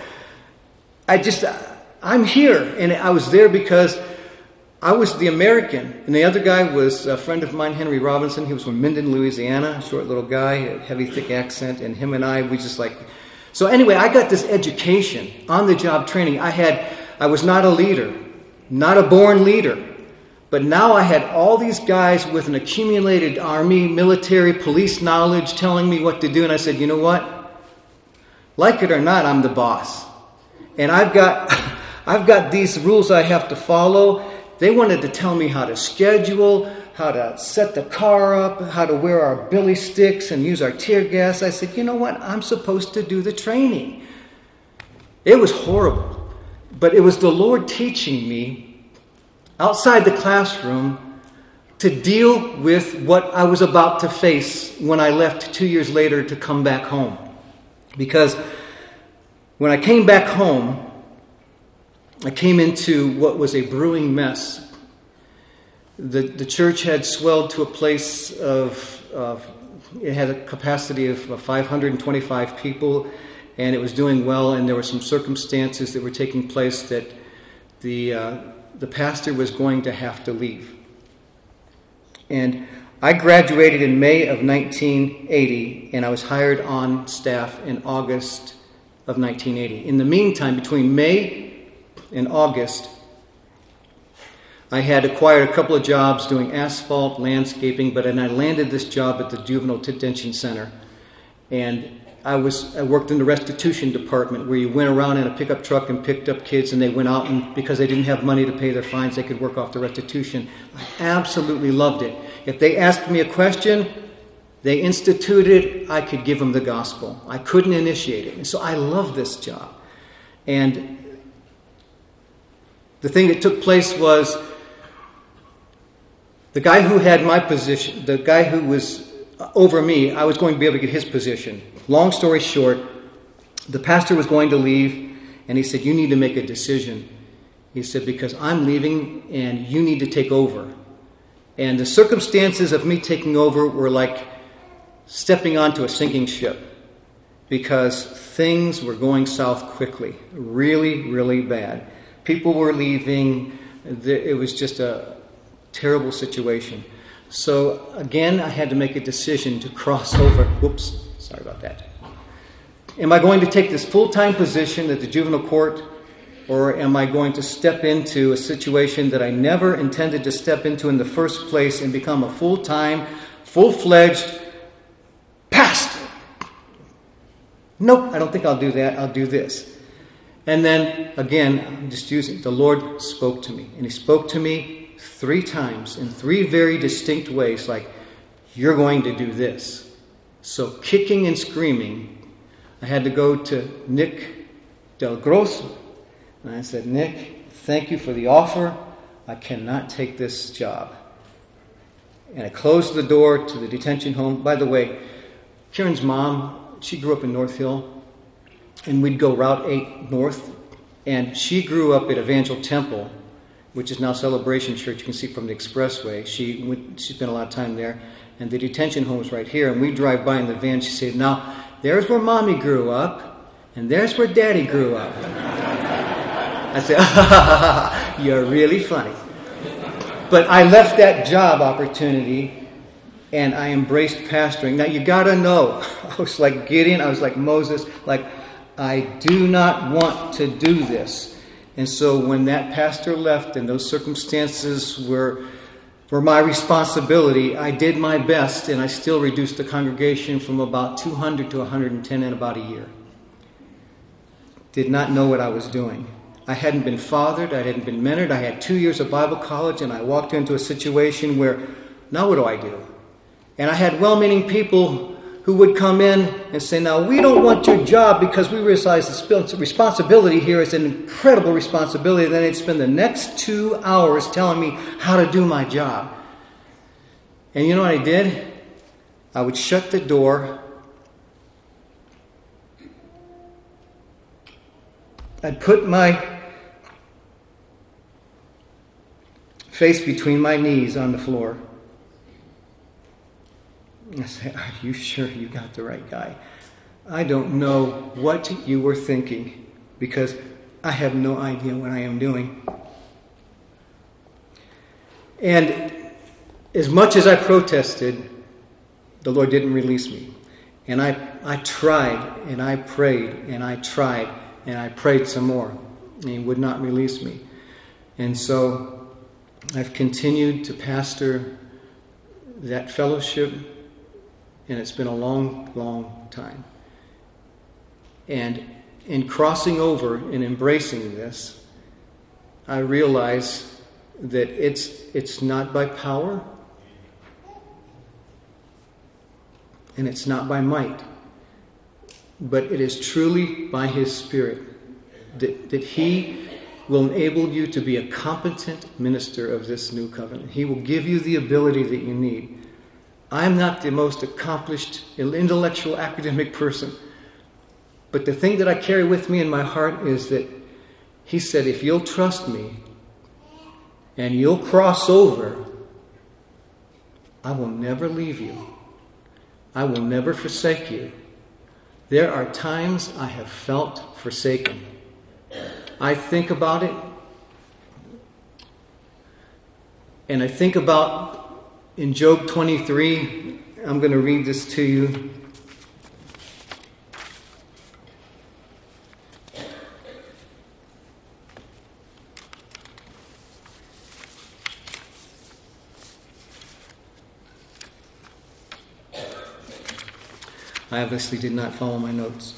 I'm here. And I was there because I was the American. And the other guy was a friend of mine, Henry Robinson. He was from Minden, Louisiana, short little guy, a heavy, thick accent. And him and I, we just like... So anyway, I got this education, on-the-job training. I was not a leader, not a born leader. But now I had all these guys with an accumulated army, military, police knowledge telling me what to do. And I said, you know what? Like it or not, I'm the boss. And I've got these rules I have to follow. They wanted to tell me how to schedule, how to set the car up, how to wear our billy sticks and use our tear gas. I said, you know what? I'm supposed to do the training. It was horrible. But it was the Lord teaching me outside the classroom to deal with what I was about to face when I left 2 years later to come back home. Because when I came back home, I came into what was a brewing mess. The church had swelled to a place of it had a capacity of 525 people, and it was doing well, and there were some circumstances that were taking place that the pastor was going to have to leave. And I graduated in May of 1980, and I was hired on staff in August of 1980. In the meantime, between May and August, I had acquired a couple of jobs doing asphalt, landscaping, but then I landed this job at the Juvenile Detention Center. And I worked in the restitution department, where you went around in a pickup truck and picked up kids, and they went out, and because they didn't have money to pay their fines, they could work off the restitution. I absolutely loved it. If they asked me a question, they instituted, I could give them the gospel. I couldn't initiate it. And so I love this job. And the thing that took place was, the guy who had my position, the guy who was over me, I was going to be able to get his position. Long story short, the pastor was going to leave, and he said, "You need to make a decision." He said, "Because I'm leaving, and you need to take over." And the circumstances of me taking over were like stepping onto a sinking ship, because things were going south quickly, really, really bad. People were leaving. It was just a terrible situation. So again, I had to make a decision to cross over. Whoops, sorry about that. Am I going to take this full-time position at the juvenile court, or am I going to step into a situation that I never intended to step into in the first place and become a full-time, full-fledged pastor? Nope, I don't think I'll do that. I'll do this. And then, again, I'm just using, the Lord spoke to me. And He spoke to me 3 times in 3 very distinct ways, like, "You're going to do this." So kicking and screaming, I had to go to Nick Del Grosso. And I said, "Nick, thank you for the offer. I cannot take this job." And I closed the door to the detention home. By the way, Karen's mom, she grew up in North Hill, and we'd go Route 8 north. And she grew up at Evangel Temple, which is now Celebration Church. You can see from the expressway. She spent a lot of time there. And the detention home is right here. And we drive by in the van. She said, "Now, there's where Mommy grew up, and there's where Daddy grew up." I said, "You're really funny." But I left that job opportunity, and I embraced pastoring. Now, you got to know, I was like Gideon. I was like Moses. Like, I do not want to do this. And so when that pastor left and those circumstances were my responsibility, I did my best, and I still reduced the congregation from about 200 to 110 in about a year. Did not know what I was doing. I hadn't been fathered. I hadn't been mentored. I had 2 years of Bible college, and I walked into a situation where, now what do I do? And I had well-meaning people who would come in and say, "Now, we don't want your job because we realize the responsibility here is an incredible responsibility." And then they'd spend the next 2 hours telling me how to do my job. And you know what I did? I would shut the door. I'd put my face between my knees on the floor. I say, "Are you sure you got the right guy? I don't know what you were thinking, because I have no idea what I am doing." And as much as I protested, the Lord didn't release me. And I tried, and I prayed, and I tried, and I prayed some more. And He would not release me. And so I've continued to pastor that fellowship, and it's been a long, long time. And in crossing over and embracing this, I realize that it's not by power, and it's not by might, but it is truly by His Spirit that He will enable you to be a competent minister of this new covenant. He will give you the ability that you need. I'm not the most accomplished intellectual academic person, but the thing that I carry with me in my heart is that He said, "If you'll trust me and you'll cross over, I will never leave you. I will never forsake you." There are times I have felt forsaken. I think about it, and I think about In Job 23, I'm going to read this to you. I obviously did not follow my notes.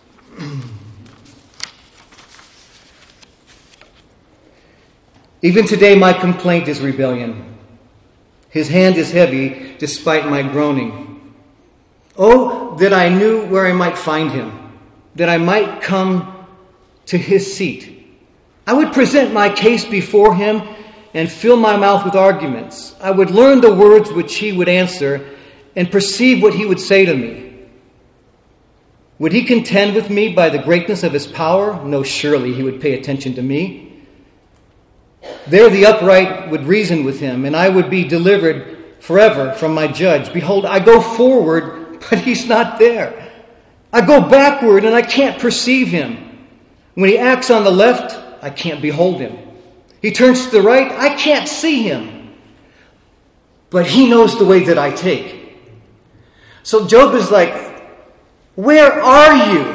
Even today my complaint is rebellion. His hand is heavy despite my groaning. Oh, that I knew where I might find him, that I might come to his seat. I would present my case before him and fill my mouth with arguments. I would learn the words which he would answer and perceive what he would say to me. Would he contend with me by the greatness of his power? No, surely he would pay attention to me. There the upright would reason with him, and I would be delivered forever from my judge. Behold, I go forward, but he's not there. I go backward, and I can't perceive him. When he acts on the left, I can't behold him. He turns to the right, I can't see him. But he knows the way that I take. So Job is like, where are you?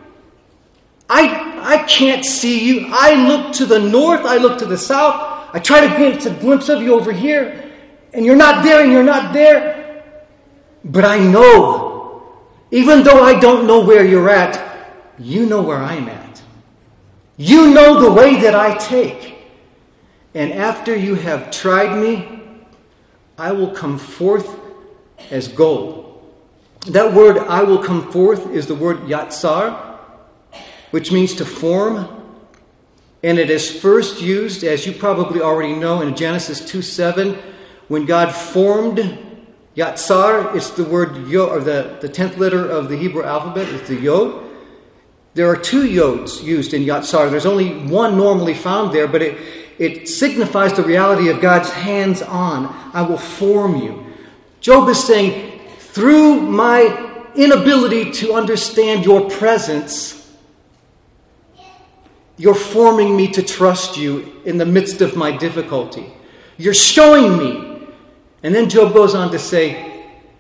I can't see you. I look to the north. I look to the south. I try to get a glimpse of you over here. And you're not there and you're not there. But I know, even though I don't know where you're at, you know where I'm at. You know the way that I take. And after you have tried me, I will come forth as gold. That word, I will come forth, is the word yatsar, which means to form. And it is first used, as you probably already know, in Genesis 2:7, when God formed yatsar. It's the word yod, or the 10th letter of the Hebrew alphabet. It's the yod. There are 2 yods used in yatsar. There's only one normally found there, but it signifies the reality of God's hands on. I will form you. Job is saying, through my inability to understand your presence, you're forming me to trust you in the midst of my difficulty. You're showing me. And then Job goes on to say,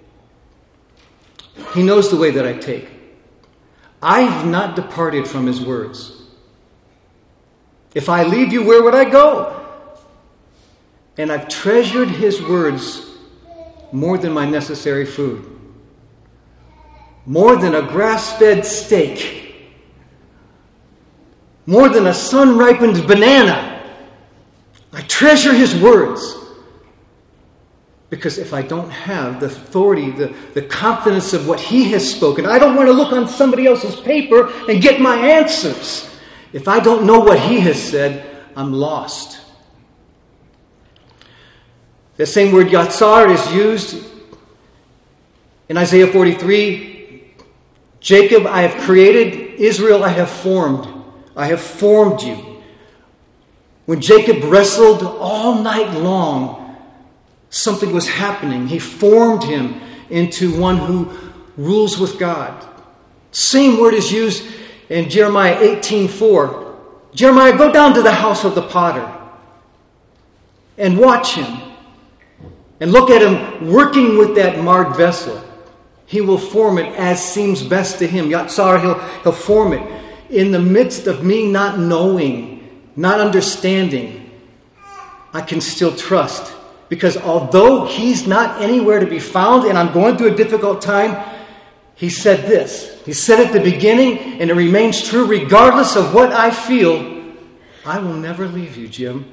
he knows the way that I take. I have not departed from his words. If I leave you, where would I go? And I've treasured his words more than my necessary food. More than a grass-fed steak. More than a sun-ripened banana. I treasure his words. Because if I don't have the authority, the confidence of what he has spoken, I don't want to look on somebody else's paper and get my answers. If I don't know what he has said, I'm lost. The same word yatsar is used in Isaiah 43. Jacob I have created, Israel I have formed. I have formed you. When Jacob wrestled all night long, something was happening. He formed him into one who rules with God. Same word is used in Jeremiah 18:4. Jeremiah, go down to the house of the potter and watch him. And look at him working with that marred vessel. He will form it as seems best to him. Yatsar, he'll form it. In the midst of me not knowing, not understanding, I can still trust. Because although he's not anywhere to be found and I'm going through a difficult time, he said this. He said at the beginning, and it remains true regardless of what I feel, I will never leave you, Jim.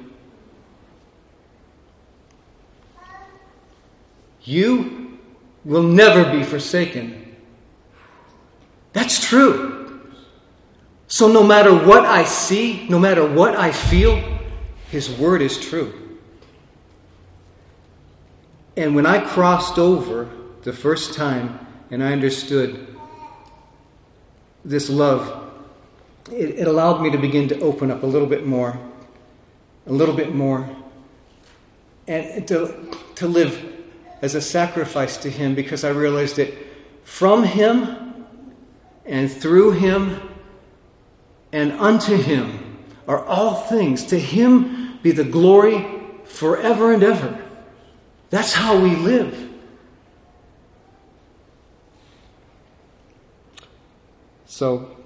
You will never be forsaken. That's true. So no matter what I see, no matter what I feel, his word is true. And when I crossed over the first time and I understood this love, it allowed me to begin to open up a little bit more, and to live as a sacrifice to him, because I realized that from him and through him and unto him are all things. To him be the glory forever and ever. That's how we live. So,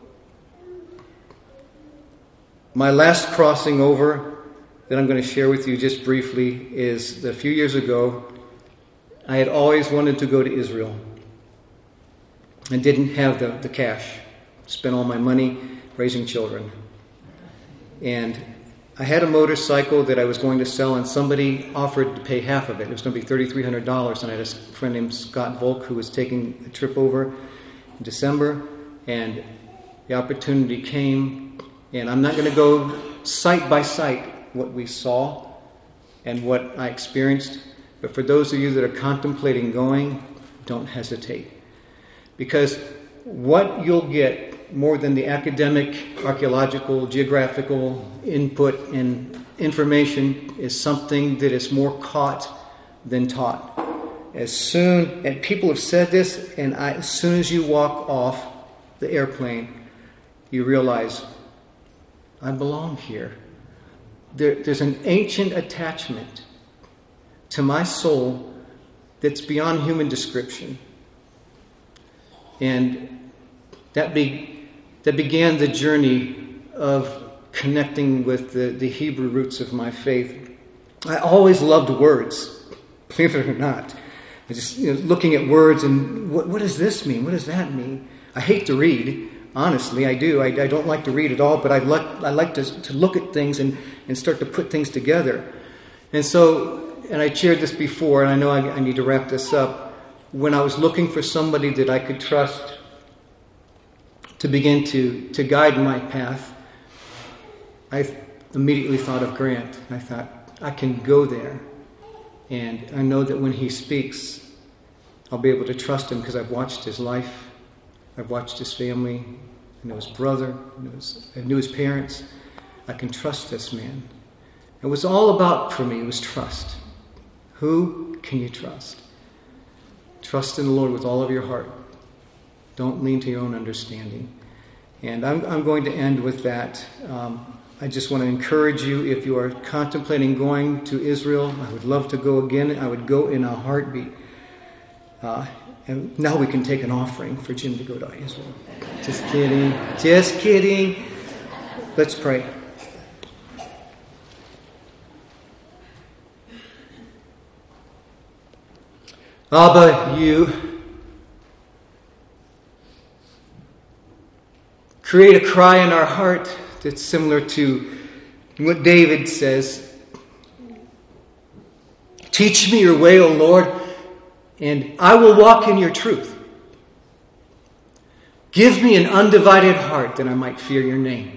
my last crossing over that I'm going to share with you just briefly is that a few years ago, I had always wanted to go to Israel and didn't have the cash. Spent all my money raising children. And I had a motorcycle that I was going to sell, and somebody offered to pay half of it. It was going to be $3,300. And I had a friend named Scott Volk who was taking a trip over in December. And the opportunity came. And I'm not going to go site by site what we saw and what I experienced. But for those of you that are contemplating going, don't hesitate. Because what you'll get more than the academic, archaeological, geographical input and information is something that is more caught than taught. And people have said this, and as soon as you walk off the airplane, you realize, I belong here. There's an ancient attachment to my soul that's beyond human description. And that began the journey of connecting with the Hebrew roots of my faith. I always loved words, believe it or not. I just looking at words and what does this mean? What does that mean? I hate to read. Honestly, I do. I don't like to read at all, but I like to look at things and start to put things together. And I shared this before, and I know I need to wrap this up. When I was looking for somebody that I could trust to begin to guide my path, I immediately thought of Grant. I thought, I can go there. And I know that when he speaks, I'll be able to trust him because I've watched his life. I've watched his family. I know his brother. I knew his parents. I can trust this man. It was all about, for me, it was trust. Who can you trust? Trust in the Lord with all of your heart. Don't lean to your own understanding. And I'm going to end with that. I just want to encourage you, if you are contemplating going to Israel, I would love to go again. I would go in a heartbeat. And now we can take an offering for Jim to go to Israel. Just kidding. Just kidding. Let's pray. Abba, you create a cry in our heart that's similar to what David says. Teach me your way, O Lord, and I will walk in your truth. Give me an undivided heart that I might fear your name.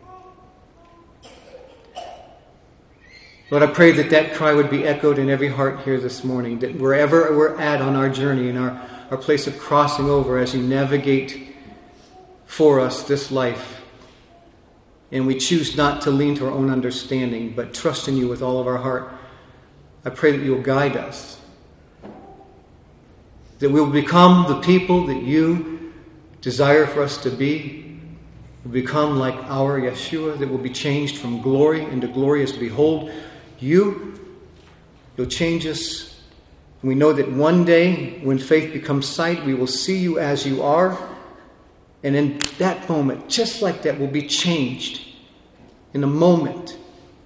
Lord, I pray that cry would be echoed in every heart here this morning, that wherever we're at on our journey, in our place of crossing over as you navigate for us this life, and we choose not to lean to our own understanding, but trust in you with all of our heart, I pray that you will guide us, that we will become the people that you desire for us to be. We'll become like our Yeshua, that will be changed from glory into glory as we behold you'll change us. We know that one day, when faith becomes sight, we will see you as you are. And in that moment, just like that, we'll be changed in a moment.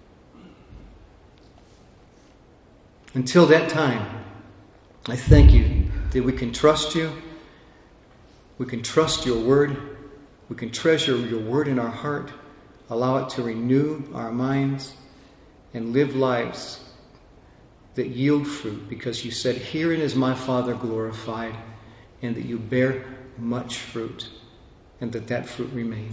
Until that time, I thank you that we can trust you. We can trust your word. We can treasure your word in our heart. Allow it to renew our minds and live lives that yield fruit, because you said, herein is my Father glorified, and that you bear much fruit, and that fruit remain.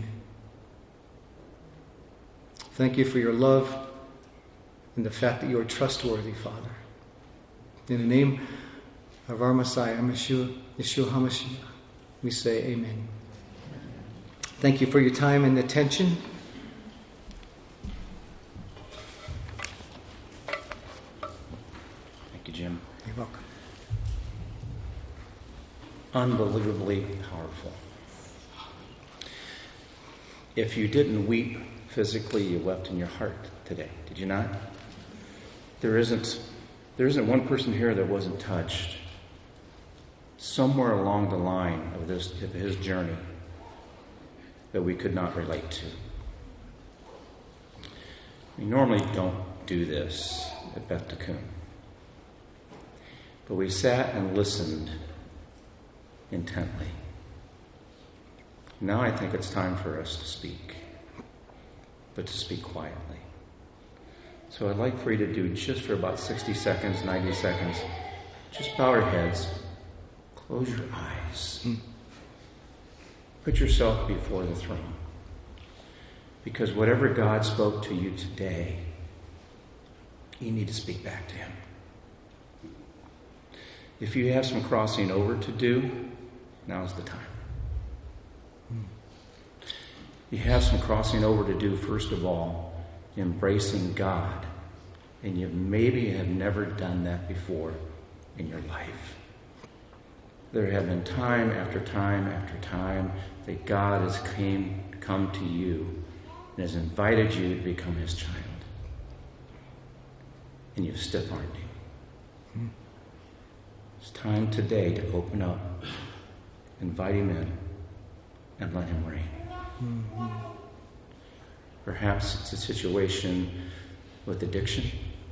Thank you for your love and the fact that you are trustworthy, Father. In the name of our Messiah, Yeshua HaMashiach, we say amen. Thank you for your time and attention. Thank you, Jim. You're welcome. Unbelievably powerful. If you didn't weep physically, you wept in your heart today. Did you not? There isn't There isn't one person here that wasn't touched somewhere along the line of his journey that we could not relate to. We normally don't do this at Beth Tikkun. But we sat and listened intently. Now I think it's time for us to speak, but to speak quietly. So I'd like for you to do, just for about 60 seconds, 90 seconds, just bow your heads, close your eyes, put yourself before the throne. Because whatever God spoke to you today, you need to speak back to him. If you have some crossing over to do, now's the time. You have some crossing over to do, first of all, embracing God. And you maybe have never done that before in your life. There have been time after time after time that God has come to you and has invited you to become his child. And you've stiff-armed him. It's time today to open up, invite him in, and let him reign. Perhaps it's a situation with addiction,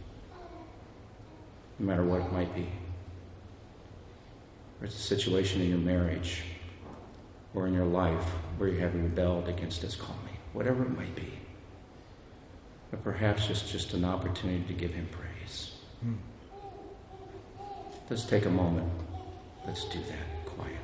no matter what it might be. Or it's a situation in your marriage or in your life where you have rebelled against his calling. Whatever it might be. But perhaps it's just an opportunity to give him praise. Let's take a moment. Let's do that quietly.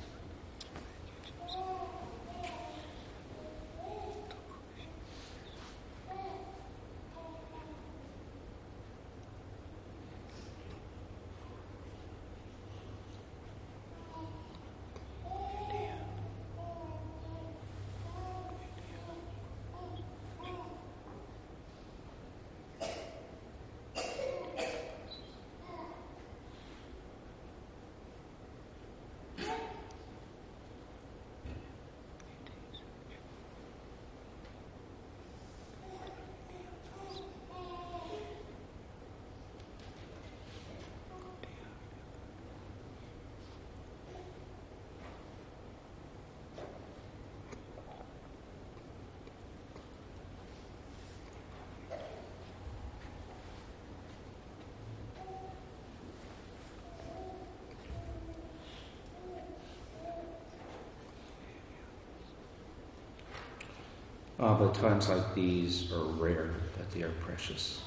But times like these are rare, that they are precious.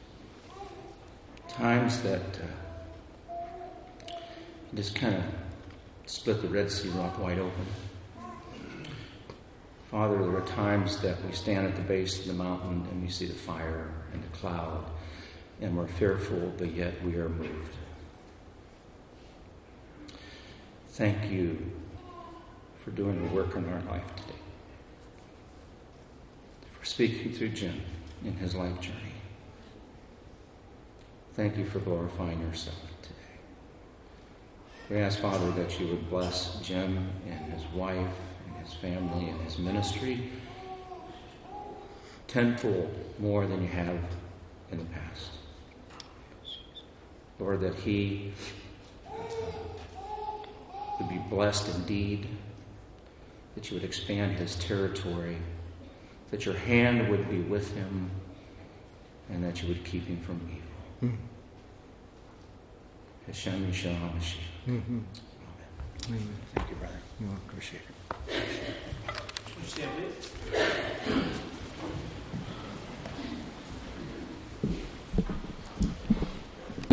Times that just kind of split the Red Sea rock wide open. Father, there are times that we stand at the base of the mountain and we see the fire and the cloud, and we're fearful, but yet we are moved. Thank you for doing the work in our life today. For speaking through Jim in his life journey. Thank you for glorifying yourself today. We ask, Father, that you would bless Jim and his wife and his family and his ministry tenfold more than you have in the past. Lord, that he would be blessed indeed, that you would expand his territory, that your hand would be with him, and that you would keep him from evil. Hashem Yisrael HaMashiach. Amen. Thank you, brother. I appreciate it. Stand, please.